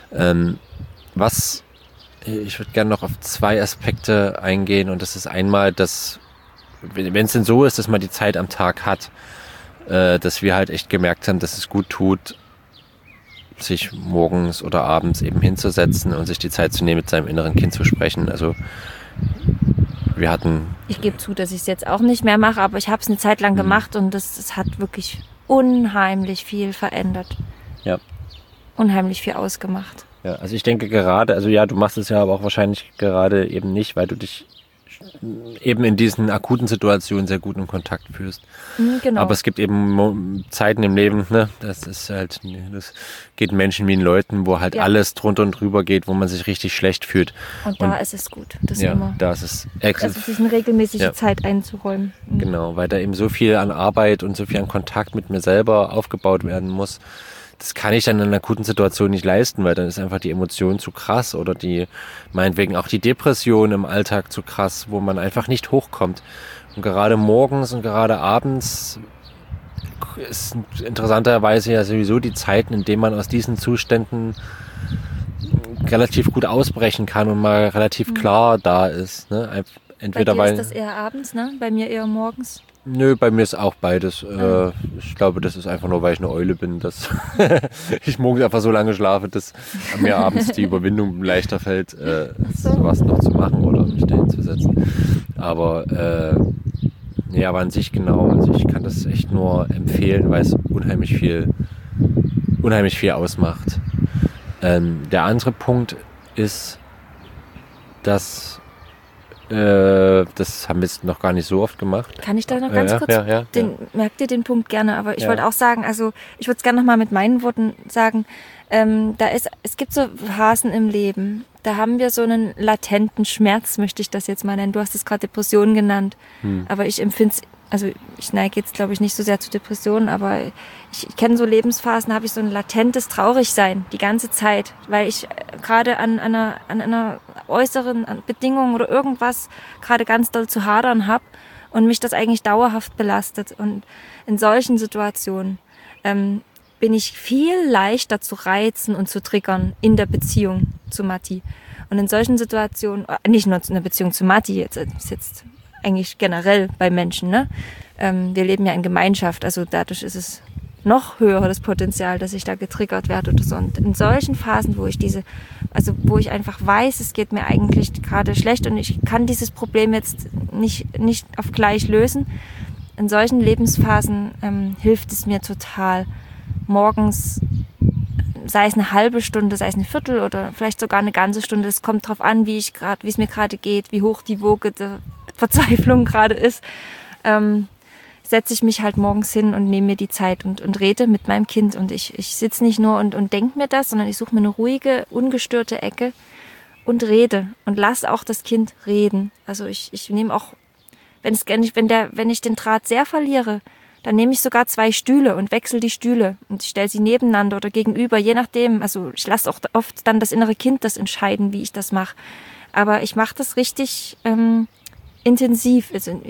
Ich würde gerne noch auf 2 Aspekte eingehen. Und das ist einmal, dass, wenn es denn so ist, dass man die Zeit am Tag hat, dass wir halt echt gemerkt haben, dass es gut tut, sich morgens oder abends eben hinzusetzen und sich die Zeit zu nehmen, mit seinem inneren Kind zu sprechen. Also ich gebe zu, dass ich es jetzt auch nicht mehr mache, aber ich habe es eine Zeit lang gemacht und das hat wirklich unheimlich viel verändert. Ja. Unheimlich viel ausgemacht. Ja, also ich denke gerade, also ja, du machst es ja aber auch wahrscheinlich gerade eben nicht, weil du dich eben in diesen akuten Situationen sehr gut in Kontakt fühlst. Genau. Aber es gibt eben Zeiten im Leben, ne? Das geht Menschen wie in Leuten, wo halt alles drunter und drüber geht, wo man sich richtig schlecht fühlt. Und da ist es gut, Genau, weil da eben so viel an Arbeit und so viel an Kontakt mit mir selber aufgebaut werden muss, das kann ich dann in einer akuten Situation nicht leisten, weil dann ist einfach die Emotion zu krass oder meinetwegen auch die Depression im Alltag zu krass, wo man einfach nicht hochkommt. Und gerade morgens und gerade abends ist interessanterweise ja sowieso die Zeiten, in denen man aus diesen Zuständen relativ gut ausbrechen kann und mal relativ klar da ist. Ne? Entweder bei dir ist das eher abends, ne? Bei mir eher morgens. Nö, bei mir ist auch beides. Ich glaube, das ist einfach nur, weil ich eine Eule bin, dass ich morgens einfach so lange schlafe, dass mir abends die Überwindung leichter fällt, sowas noch zu machen oder mich dahin zu setzen. Aber aber an sich genau. Also ich kann das echt nur empfehlen, weil es unheimlich viel ausmacht. Der andere Punkt ist, dass das haben wir jetzt noch gar nicht so oft gemacht. Kann ich da noch ganz kurz? Merkt ihr den Punkt gerne, aber ich wollte auch sagen, also ich würde es gerne nochmal mit meinen Worten sagen, es gibt so Phasen im Leben, da haben wir so einen latenten Schmerz, möchte ich das jetzt mal nennen. Du hast es gerade Depression genannt, aber ich empfinde es, also ich neige jetzt glaube ich nicht so sehr zu Depressionen, aber ich kenne so Lebensphasen, da habe ich so ein latentes Traurigsein die ganze Zeit, weil ich gerade an einer äußeren Bedingung oder irgendwas gerade ganz doll zu hadern habe und mich das eigentlich dauerhaft belastet. Und in solchen Situationen bin ich viel leichter zu reizen und zu triggern in der Beziehung zu Matti. Und in solchen Situationen, nicht nur in der Beziehung zu Matti, jetzt eigentlich generell bei Menschen, ne? Wir leben ja in Gemeinschaft, also dadurch ist es noch höher das Potenzial, dass ich da getriggert werde oder so. Und in solchen Phasen, wo ich einfach weiß, es geht mir eigentlich gerade schlecht und ich kann dieses Problem jetzt nicht auf gleich lösen, in solchen Lebensphasen hilft es mir total, morgens, sei es eine halbe Stunde, sei es eine Viertel oder vielleicht sogar eine ganze Stunde, es kommt drauf an, wie es mir gerade geht, wie hoch die Woge der Verzweiflung gerade ist, setze ich mich halt morgens hin und nehme mir die Zeit und rede mit meinem Kind. Und ich sitze nicht nur und denke mir das, sondern ich suche mir eine ruhige, ungestörte Ecke und rede und lasse auch das Kind reden. Also ich nehme auch, wenn ich den Draht sehr verliere, dann nehme ich sogar 2 Stühle und wechsle die Stühle und stelle sie nebeneinander oder gegenüber, je nachdem. Also ich lasse auch oft dann das innere Kind das entscheiden, wie ich das mache. Aber ich mache das richtig intensiv. Also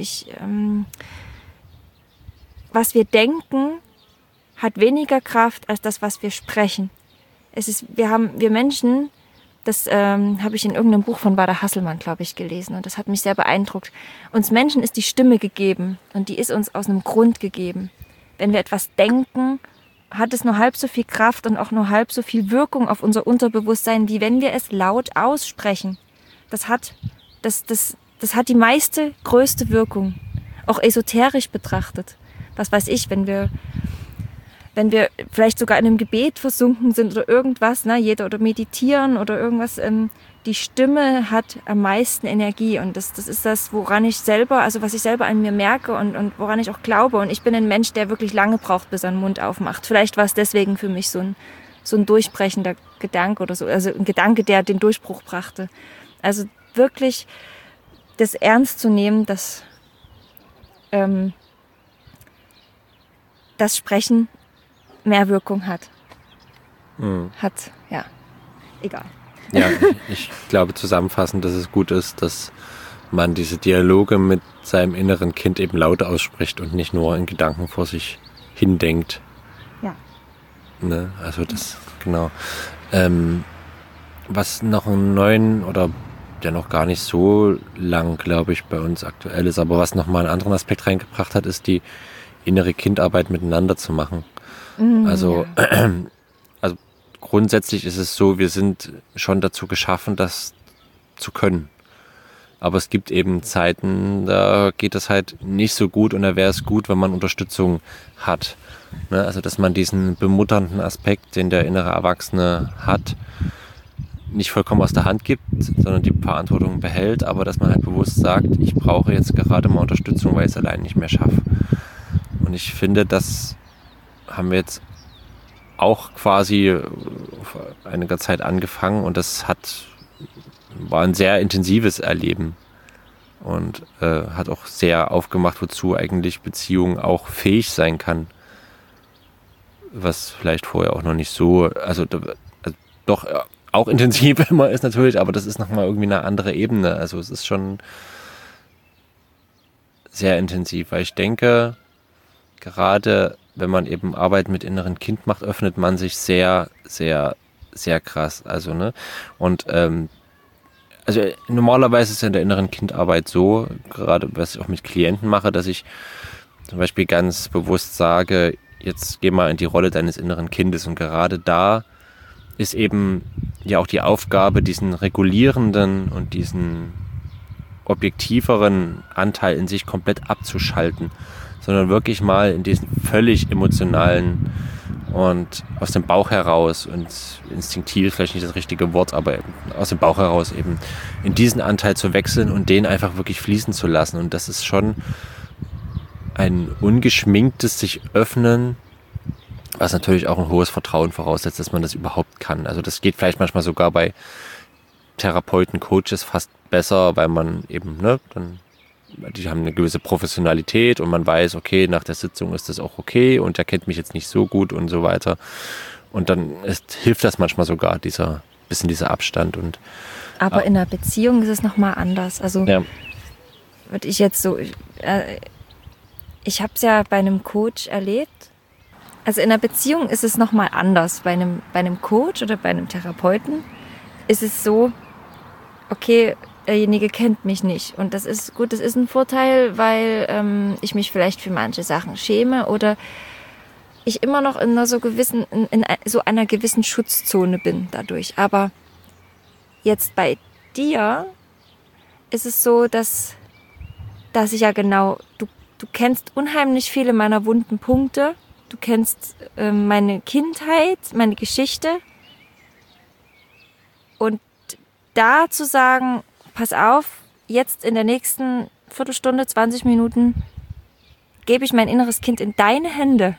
was wir denken, hat weniger Kraft als das, was wir sprechen. Wir Menschen, das habe ich in irgendeinem Buch von Bader Hasselmann, glaube ich, gelesen und das hat mich sehr beeindruckt. Uns Menschen ist die Stimme gegeben und die ist uns aus einem Grund gegeben. Wenn wir etwas denken, hat es nur halb so viel Kraft und auch nur halb so viel Wirkung auf unser Unterbewusstsein, wie wenn wir es laut aussprechen. Das hat die meiste, größte Wirkung, auch esoterisch betrachtet. Was weiß ich, wenn wir vielleicht sogar in einem Gebet versunken sind oder irgendwas, oder meditieren oder irgendwas, die Stimme hat am meisten Energie und das ist das, was ich selber an mir merke und woran ich auch glaube. Und ich bin ein Mensch, der wirklich lange braucht, bis er den Mund aufmacht. Vielleicht war es deswegen für mich so ein durchbrechender Gedanke oder so, also ein Gedanke, der den Durchbruch brachte. Also wirklich das ernst zu nehmen, dass das Sprechen mehr Wirkung hat. Egal. Ja, ich glaube zusammenfassend, dass es gut ist, dass man diese Dialoge mit seinem inneren Kind eben laut ausspricht und nicht nur in Gedanken vor sich hindenkt. Ja. Ne? Also das, genau. Was noch einen neuen oder der noch gar nicht so lang, glaube ich, bei uns aktuell ist, aber was nochmal einen anderen Aspekt reingebracht hat, ist die innere Kindarbeit miteinander zu machen. Also grundsätzlich ist es so, wir sind schon dazu geschaffen, das zu können. Aber es gibt eben Zeiten, da geht es halt nicht so gut und da wäre es gut, wenn man Unterstützung hat. Ne? Also dass man diesen bemutternden Aspekt, den der innere Erwachsene hat, nicht vollkommen aus der Hand gibt, sondern die Verantwortung behält, aber dass man halt bewusst sagt, ich brauche jetzt gerade mal Unterstützung, weil ich es allein nicht mehr schaffe. Und ich finde, das haben wir jetzt auch quasi vor einiger Zeit angefangen und das war ein sehr intensives Erleben und hat auch sehr aufgemacht, wozu eigentlich Beziehung auch fähig sein kann. was vielleicht vorher auch noch nicht so, also doch auch intensiv immer ist natürlich, aber das ist nochmal irgendwie eine andere Ebene. Also es ist schon sehr intensiv, weil ich denke, gerade wenn man eben Arbeit mit inneren Kind macht, öffnet man sich sehr, sehr, sehr krass. Also, ne? Und also normalerweise ist es in der inneren Kindarbeit so, gerade was ich auch mit Klienten mache, dass ich zum Beispiel ganz bewusst sage, jetzt geh mal in die Rolle deines inneren Kindes. Und gerade da ist eben ja auch die Aufgabe, diesen regulierenden und diesen objektiveren Anteil in sich komplett abzuschalten, sondern wirklich mal in diesen völlig emotionalen und aus dem Bauch heraus und instinktiv ist vielleicht nicht das richtige Wort, aber aus dem Bauch heraus eben in diesen Anteil zu wechseln und den einfach wirklich fließen zu lassen. Und das ist schon ein ungeschminktes sich öffnen, was natürlich auch ein hohes Vertrauen voraussetzt, dass man das überhaupt kann. Also das geht vielleicht manchmal sogar bei Therapeuten, Coaches fast besser, weil man eben, ne, dann, die haben eine gewisse Professionalität und man weiß, okay, nach der Sitzung ist das auch okay und der kennt mich jetzt nicht so gut und so weiter. Und dann hilft das manchmal sogar, dieser Abstand. Aber in einer Beziehung ist es nochmal anders. Also ja. würde ich jetzt so, ich habe es ja bei einem Coach erlebt. Also in einer Beziehung ist es nochmal anders. Bei einem Coach oder bei einem Therapeuten ist es so, okay, derjenige kennt mich nicht. Und das ist gut, das ist ein Vorteil, weil ich mich vielleicht für manche Sachen schäme oder ich immer noch in einer so einer gewissen Schutzzone bin dadurch. Aber jetzt bei dir ist es so, dass ich ja genau, du kennst unheimlich viele meiner wunden Punkte. Du kennst meine Kindheit, meine Geschichte. Und da zu sagen, pass auf, jetzt in der nächsten Viertelstunde, 20 Minuten gebe ich mein inneres Kind in deine Hände.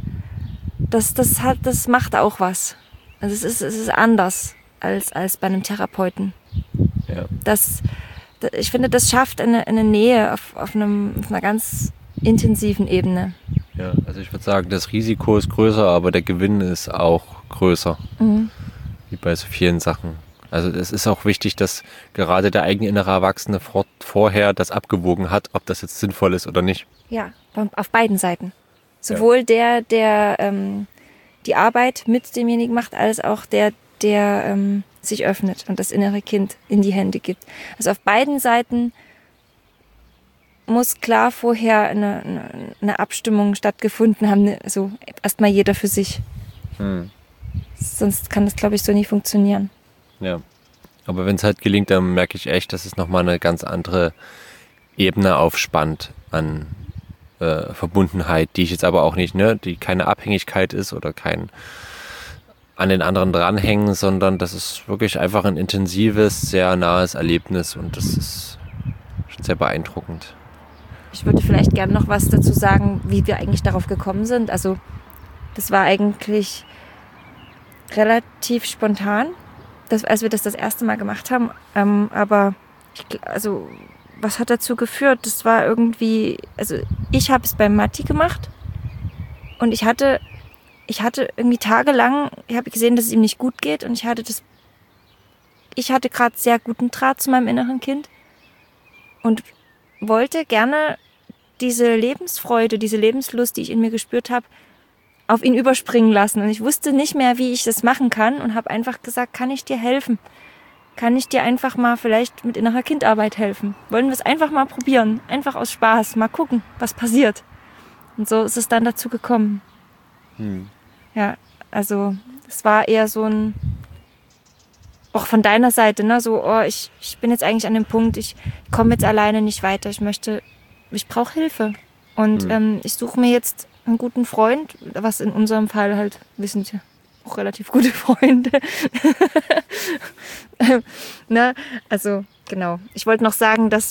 Das macht auch was. Also es ist anders als bei einem Therapeuten. Ja. Ich finde, das schafft eine Nähe auf einer ganz intensiven Ebene. Ja, also ich würde sagen, das Risiko ist größer, aber der Gewinn ist auch größer. Mhm. Wie bei so vielen Sachen. Also es ist auch wichtig, dass gerade der eigene innere Erwachsene vorher das abgewogen hat, ob das jetzt sinnvoll ist oder nicht. Ja, auf beiden Seiten. Sowohl der die Arbeit mit demjenigen macht, als auch der sich öffnet und das innere Kind in die Hände gibt. Also auf beiden Seiten muss klar vorher eine Abstimmung stattgefunden haben. Also erstmal jeder für sich. Sonst kann das, glaube ich, so nie funktionieren. Ja, aber wenn es halt gelingt, dann merke ich echt, dass es nochmal eine ganz andere Ebene aufspannt an Verbundenheit, die ich jetzt aber auch nicht, ne, die keine Abhängigkeit ist oder kein an den anderen dranhängen, sondern das ist wirklich einfach ein intensives, sehr nahes Erlebnis und das ist schon sehr beeindruckend. Ich würde vielleicht gerne noch was dazu sagen, wie wir eigentlich darauf gekommen sind. Also das war eigentlich relativ spontan, als wir das erste Mal gemacht haben. Aber was hat dazu geführt? Das war irgendwie, also ich habe es bei Matti gemacht und ich hatte irgendwie tagelang, ich habe gesehen, dass es ihm nicht gut geht und ich hatte gerade sehr guten Draht zu meinem inneren Kind und wollte gerne diese Lebensfreude, diese Lebenslust, die ich in mir gespürt habe, auf ihn überspringen lassen. Und ich wusste nicht mehr, wie ich das machen kann und habe einfach gesagt, kann ich dir helfen? Kann ich dir einfach mal vielleicht mit innerer Kindarbeit helfen? Wollen wir es einfach mal probieren? Einfach aus Spaß, mal gucken, was passiert. Und so ist es dann dazu gekommen. Ja, also es war eher so ein, auch von deiner Seite, ne, so, ich bin jetzt eigentlich an dem Punkt, ich komme jetzt alleine nicht weiter, ich brauche Hilfe. Und ich suche mir jetzt einen guten Freund, was in unserem Fall halt, wir sind ja auch relativ gute Freunde. Ne? Also, genau. Ich wollte noch sagen, dass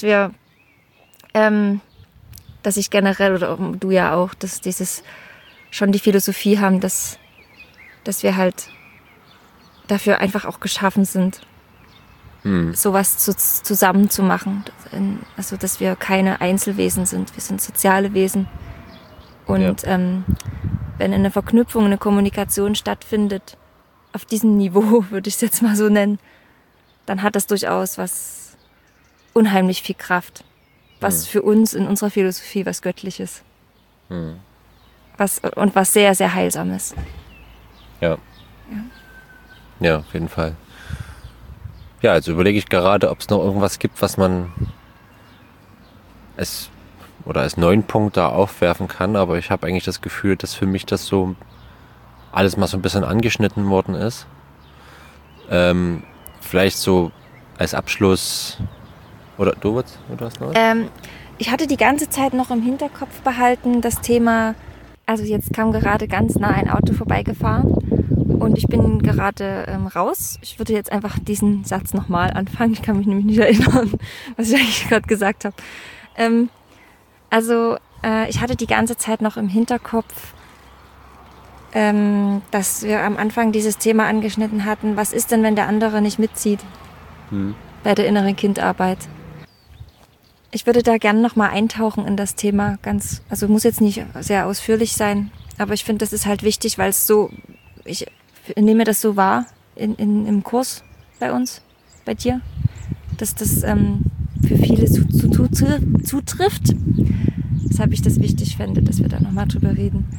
ich generell, oder du ja auch, dass schon die Philosophie haben, dass wir halt dafür einfach auch geschaffen sind, sowas zusammen zu machen. Also, dass wir keine Einzelwesen sind, wir sind soziale Wesen. Und wenn eine Verknüpfung, eine Kommunikation stattfindet, auf diesem Niveau, würde ich es jetzt mal so nennen, dann hat das durchaus was unheimlich viel Kraft. Was für uns in unserer Philosophie was Göttliches. Was sehr, sehr Heilsames. Ja. Ja, auf jeden Fall. Ja, also überlege ich gerade, ob es noch irgendwas gibt, was man als neuen Punkt da aufwerfen kann, aber ich habe eigentlich das Gefühl, dass für mich das so alles mal so ein bisschen angeschnitten worden ist. Vielleicht so als Abschluss, oder du hast noch was? Ich hatte die ganze Zeit noch im Hinterkopf behalten, das Thema, also jetzt kam gerade ganz nah ein Auto vorbeigefahren und ich bin gerade raus. Ich würde jetzt einfach diesen Satz nochmal anfangen, ich kann mich nämlich nicht erinnern, was ich eigentlich gerade gesagt habe. Ich hatte die ganze Zeit noch im Hinterkopf, dass wir am Anfang dieses Thema angeschnitten hatten, was ist denn, wenn der andere nicht mitzieht bei der inneren Kindarbeit. Ich würde da gerne nochmal eintauchen in das Thema, also muss jetzt nicht sehr ausführlich sein, aber ich finde, das ist halt wichtig, weil es so, ich nehme das so wahr im Kurs bei uns, bei dir, dass das für viele zutrifft. Weshalb ich das wichtig fände, dass wir da nochmal drüber reden.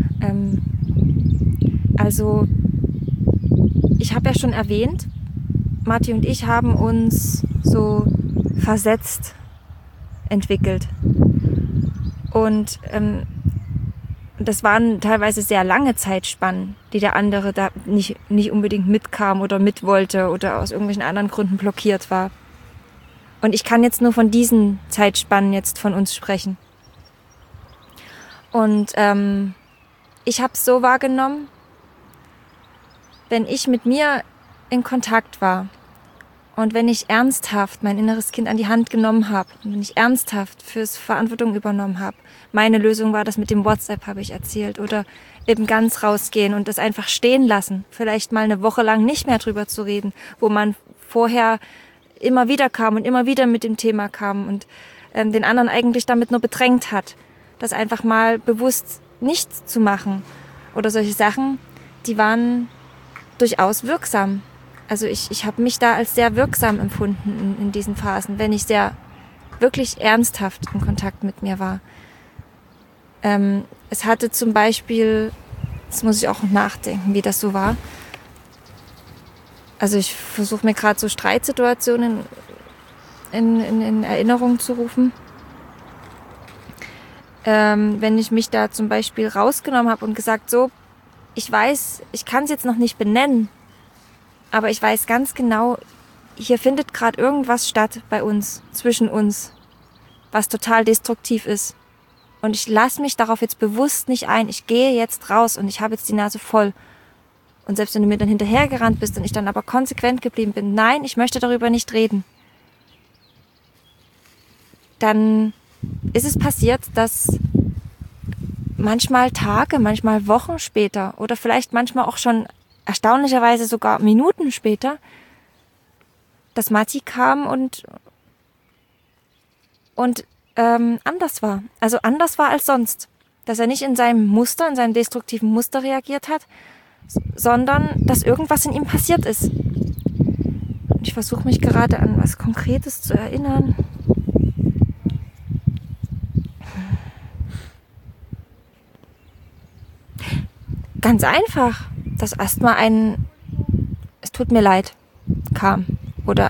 Ich habe ja schon erwähnt, Marti und ich haben uns so versetzt entwickelt. Und das waren teilweise sehr lange Zeitspannen, die der andere da nicht unbedingt mitkam oder mit wollte oder aus irgendwelchen anderen Gründen blockiert war. Und ich kann jetzt nur von diesen Zeitspannen jetzt von uns sprechen. Und ich habe es so wahrgenommen, wenn ich mit mir in Kontakt war und wenn ich ernsthaft mein inneres Kind an die Hand genommen habe und wenn ich ernsthaft fürs Verantwortung übernommen habe, meine Lösung war das mit dem WhatsApp, habe ich erzählt, oder eben ganz rausgehen und das einfach stehen lassen, vielleicht mal eine Woche lang nicht mehr drüber zu reden, wo man vorher immer wieder kam und immer wieder mit dem Thema kam und den anderen eigentlich damit nur bedrängt hat, das einfach mal bewusst nicht zu machen oder solche Sachen, die waren durchaus wirksam. Also ich habe mich da als sehr wirksam empfunden in diesen Phasen, wenn ich sehr wirklich ernsthaft in Kontakt mit mir war. Es hatte zum Beispiel, jetzt muss ich auch nachdenken, wie das so war. Also ich versuche mir gerade so Streitsituationen in Erinnerung zu rufen. Wenn ich mich da zum Beispiel rausgenommen habe und gesagt, so, ich weiß, ich kann es jetzt noch nicht benennen, aber ich weiß ganz genau, hier findet gerade irgendwas statt bei uns, zwischen uns, was total destruktiv ist. Und ich lasse mich darauf jetzt bewusst nicht ein. Ich gehe jetzt raus und ich habe jetzt die Nase voll. Und selbst wenn du mir dann hinterhergerannt bist und ich dann aber konsequent geblieben bin, nein, ich möchte darüber nicht reden, dann ist es passiert, dass manchmal Tage, manchmal Wochen später oder vielleicht manchmal auch schon erstaunlicherweise sogar Minuten später, dass Matti kam und anders war. Also anders war als sonst. Dass er nicht in seinem Muster, in seinem destruktiven Muster reagiert hat, sondern dass irgendwas in ihm passiert ist. Und ich versuche mich gerade an was Konkretes zu erinnern. Ganz einfach, dass erstmal es tut mir leid kam. Oder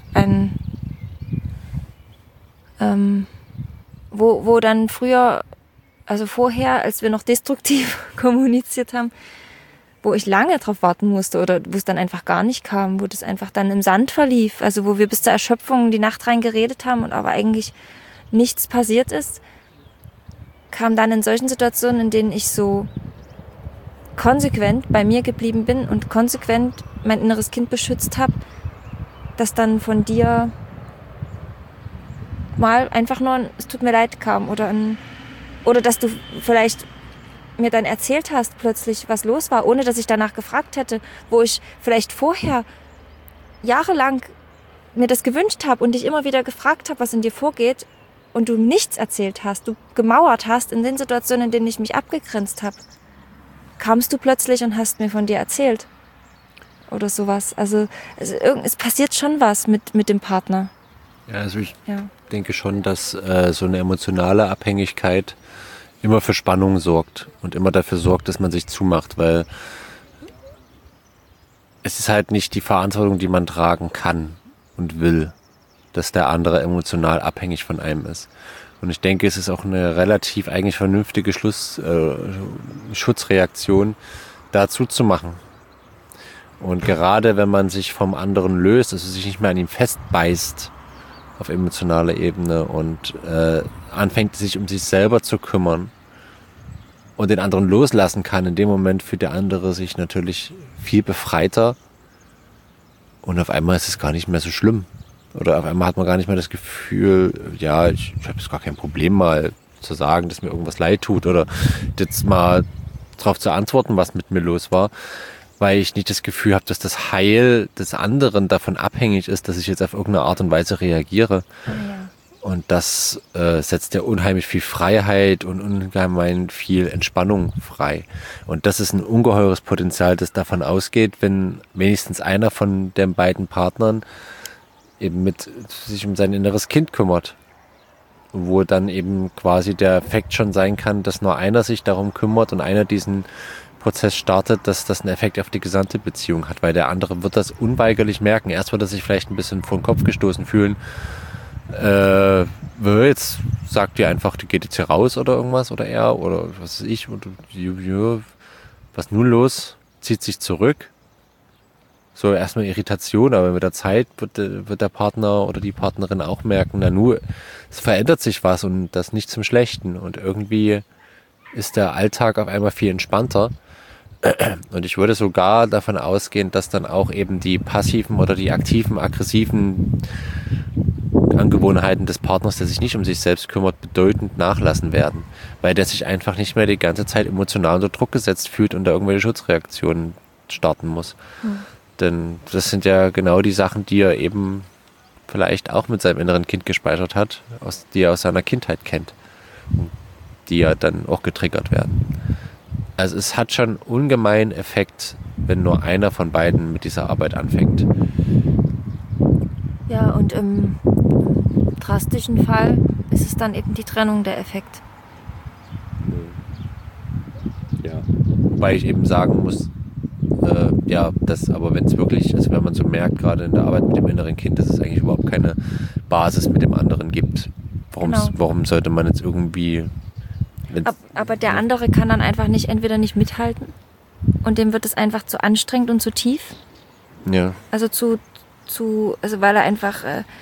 wo dann früher, also vorher, als wir noch destruktiv kommuniziert haben, wo ich lange drauf warten musste oder wo es dann einfach gar nicht kam, wo das einfach dann im Sand verlief, also wo wir bis zur Erschöpfung die Nacht rein geredet haben und aber eigentlich nichts passiert ist, kam dann in solchen Situationen, in denen ich so konsequent bei mir geblieben bin und konsequent mein inneres Kind beschützt habe, dass dann von dir mal einfach nur ein es tut mir leid kam oder dass du vielleicht mir dann erzählt hast plötzlich, was los war, ohne dass ich danach gefragt hätte, wo ich vielleicht vorher jahrelang mir das gewünscht habe und dich immer wieder gefragt habe, was in dir vorgeht und du nichts erzählt hast, du gemauert hast in den Situationen, in denen ich mich abgegrenzt habe. kamst du plötzlich und hast mir von dir erzählt. Oder sowas. Also es passiert schon was mit dem Partner. Ja, also ich denke schon, dass so eine emotionale Abhängigkeit immer für Spannung sorgt und immer dafür sorgt, dass man sich zumacht, weil es ist halt nicht die Verantwortung, die man tragen kann und will, dass der andere emotional abhängig von einem ist. Und ich denke, es ist auch eine relativ eigentlich vernünftige Schutzreaktion, dazu zu machen. Und gerade wenn man sich vom anderen löst, also sich nicht mehr an ihm festbeißt auf emotionaler Ebene und anfängt, sich um sich selber zu kümmern und den anderen loslassen kann, in dem Moment fühlt der andere sich natürlich viel befreiter und auf einmal ist es gar nicht mehr so schlimm. Oder auf einmal hat man gar nicht mehr das Gefühl, ja, ich habe jetzt gar kein Problem mal zu sagen, dass mir irgendwas leid tut oder jetzt mal darauf zu antworten, was mit mir los war, weil ich nicht das Gefühl habe, dass das Heil des anderen davon abhängig ist, dass ich jetzt auf irgendeine Art und Weise reagiere. Ja. Und das setzt ja unheimlich viel Freiheit und ungemein viel Entspannung frei. Und das ist ein ungeheures Potenzial, das davon ausgeht, wenn wenigstens einer von den beiden Partnern eben sich um sein inneres Kind kümmert. Wo dann eben quasi der Effekt schon sein kann, dass nur einer sich darum kümmert und einer diesen Prozess startet, dass das einen Effekt auf die gesamte Beziehung hat, weil der andere wird das unweigerlich merken. Erst wird er sich vielleicht ein bisschen vor den Kopf gestoßen fühlen. Jetzt sagt ihr einfach, die geht jetzt hier raus oder irgendwas oder er oder was weiß ich. Und, was nun los? Zieht sich zurück. So erstmal Irritation, aber mit der Zeit wird der Partner oder die Partnerin auch merken, es verändert sich was und das nicht zum Schlechten. Und irgendwie ist der Alltag auf einmal viel entspannter. Und ich würde sogar davon ausgehen, dass dann auch eben die passiven oder die aktiven, aggressiven Angewohnheiten des Partners, der sich nicht um sich selbst kümmert, bedeutend nachlassen werden. Weil der sich einfach nicht mehr die ganze Zeit emotional unter Druck gesetzt fühlt und da irgendwelche Schutzreaktionen starten muss. Denn das sind ja genau die Sachen, die er eben vielleicht auch mit seinem inneren Kind gespeichert hat, die er aus seiner Kindheit kennt. Und die ja dann auch getriggert werden. Also es hat schon ungemeinen Effekt, wenn nur einer von beiden mit dieser Arbeit anfängt. Ja, und im drastischen Fall ist es dann eben die Trennung der Effekt. Ja. Wobei ich eben sagen muss, aber wenn es wirklich, also wenn man so merkt, gerade in der Arbeit mit dem inneren Kind, dass es eigentlich überhaupt keine Basis mit dem anderen gibt. Warum sollte man jetzt irgendwie... Aber der andere kann dann einfach entweder nicht mithalten und dem wird es einfach zu anstrengend und zu tief. Ja. Also weil er einfach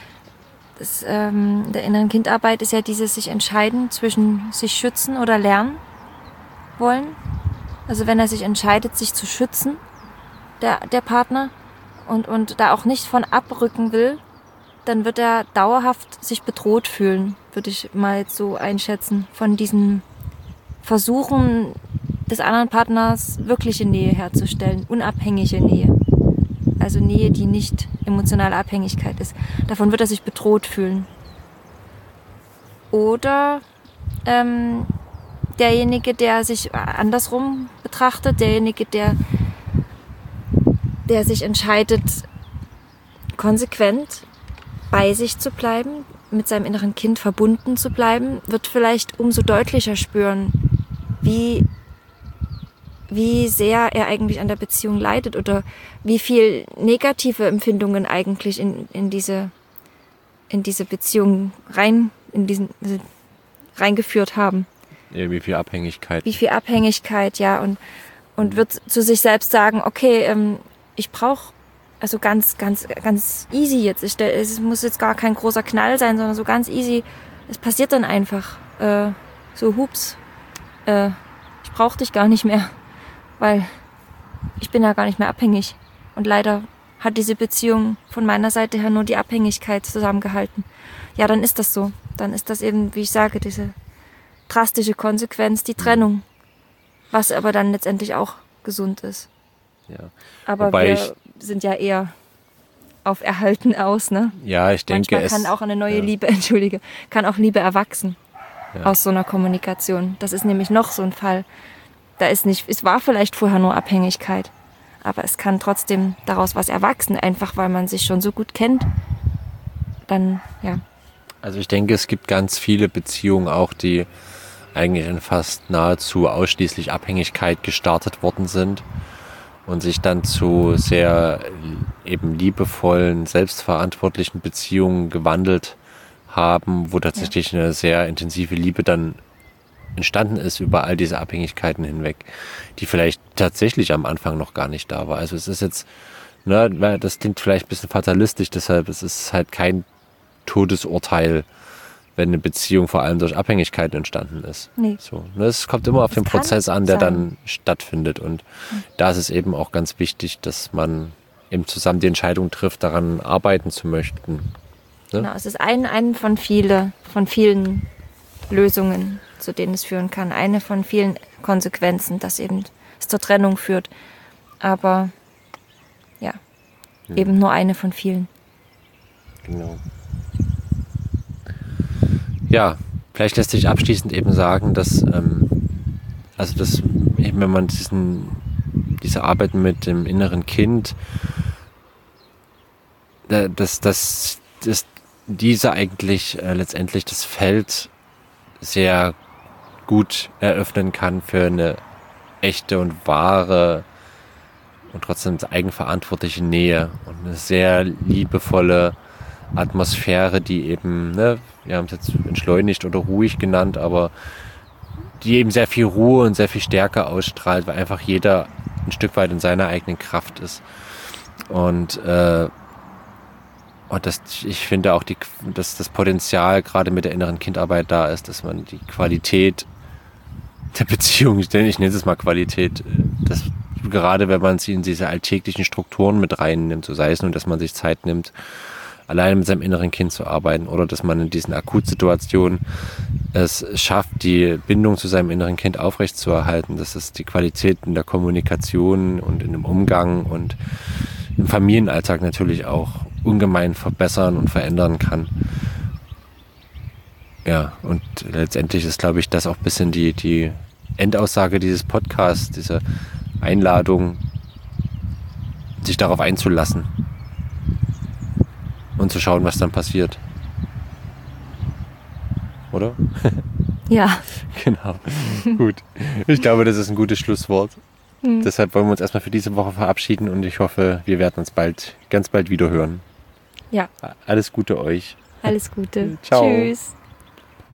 der inneren Kindarbeit ist ja dieses sich entscheiden zwischen sich schützen oder lernen wollen. Also wenn er sich entscheidet, sich zu schützen, der Partner, und da auch nicht von abrücken will, dann wird er dauerhaft sich bedroht fühlen, würde ich mal jetzt so einschätzen, von diesen Versuchen des anderen Partners wirkliche Nähe herzustellen, unabhängige Nähe. Also Nähe, die nicht emotionale Abhängigkeit ist. Davon wird er sich bedroht fühlen. Oder derjenige, der sich andersrum betrachtet, derjenige, der sich entscheidet, konsequent bei sich zu bleiben, mit seinem inneren Kind verbunden zu bleiben, wird vielleicht umso deutlicher spüren, wie sehr er eigentlich an der Beziehung leidet oder wie viel negative Empfindungen eigentlich in diese Beziehung reingeführt haben. Ja, wie viel Abhängigkeit. Wie viel Abhängigkeit, ja, und wird zu sich selbst sagen, okay, ich brauche also ganz, ganz, ganz easy jetzt. Es muss jetzt gar kein großer Knall sein, sondern so ganz easy. Es passiert dann einfach. So, hups, ich brauche dich gar nicht mehr, weil ich bin ja gar nicht mehr abhängig. Und leider hat diese Beziehung von meiner Seite her nur die Abhängigkeit zusammengehalten. Ja, dann ist das so. Dann ist das eben, wie ich sage, diese drastische Konsequenz, die Trennung. Was aber dann letztendlich auch gesund ist. Ja. Aber wir sind ja eher auf Erhalten aus, ne? Ja, ich denke, manchmal kann auch eine neue Liebe, kann auch Liebe erwachsen aus so einer Kommunikation. Das ist nämlich noch so ein Fall. es war vielleicht vorher nur Abhängigkeit, aber es kann trotzdem daraus was erwachsen, einfach weil man sich schon so gut kennt. Dann, ja. Also ich denke, es gibt ganz viele Beziehungen auch, die eigentlich in fast nahezu ausschließlich Abhängigkeit gestartet worden sind und sich dann zu sehr eben liebevollen, selbstverantwortlichen Beziehungen gewandelt haben, wo tatsächlich eine sehr intensive Liebe dann entstanden ist über all diese Abhängigkeiten hinweg, die vielleicht tatsächlich am Anfang noch gar nicht da war. Also es ist jetzt, ne, das klingt vielleicht ein bisschen fatalistisch, deshalb es ist halt kein Todesurteil, wenn eine Beziehung vor allem durch Abhängigkeiten entstanden ist. Nee. So, ne, es kommt immer auf den Prozess an, der dann stattfindet. Und da ist es eben auch ganz wichtig, dass man eben zusammen die Entscheidung trifft, daran arbeiten zu möchten. Ne? Genau, es ist eine von vielen Lösungen, zu denen es führen kann. Eine von vielen Konsequenzen, dass eben es zur Trennung führt. Aber ja, eben nur eine von vielen. Genau. Ja, vielleicht lässt sich abschließend eben sagen, dass, also dass eben, wenn man diese Arbeit mit dem inneren Kind, dass diese eigentlich letztendlich das Feld sehr gut eröffnen kann für eine echte und wahre und trotzdem eigenverantwortliche Nähe und eine sehr liebevolle Atmosphäre, die eben, ne, wir haben es jetzt entschleunigt oder ruhig genannt, aber die eben sehr viel Ruhe und sehr viel Stärke ausstrahlt, weil einfach jeder ein Stück weit in seiner eigenen Kraft ist. Und ich finde auch, dass das Potenzial gerade mit der inneren Kindarbeit da ist, dass man die Qualität der Beziehung, ich nenne es mal Qualität, dass gerade wenn man sie in diese alltäglichen Strukturen mit reinnimmt, so sei es nun, dass man sich Zeit nimmt, alleine mit seinem inneren Kind zu arbeiten oder dass man in diesen Akutsituationen es schafft, die Bindung zu seinem inneren Kind aufrechtzuerhalten, dass es die Qualität in der Kommunikation und in dem Umgang und im Familienalltag natürlich auch ungemein verbessern und verändern kann. Ja, und letztendlich ist, glaube ich, das auch ein bisschen die Endaussage dieses Podcasts, diese Einladung, sich darauf einzulassen und zu schauen, was dann passiert. Oder? Ja. Genau. Gut. Ich glaube, das ist ein gutes Schlusswort. Deshalb wollen wir uns erstmal für diese Woche verabschieden und ich hoffe, wir werden uns ganz bald wieder hören. Ja. Alles Gute euch. Alles Gute. Ciao. Tschüss.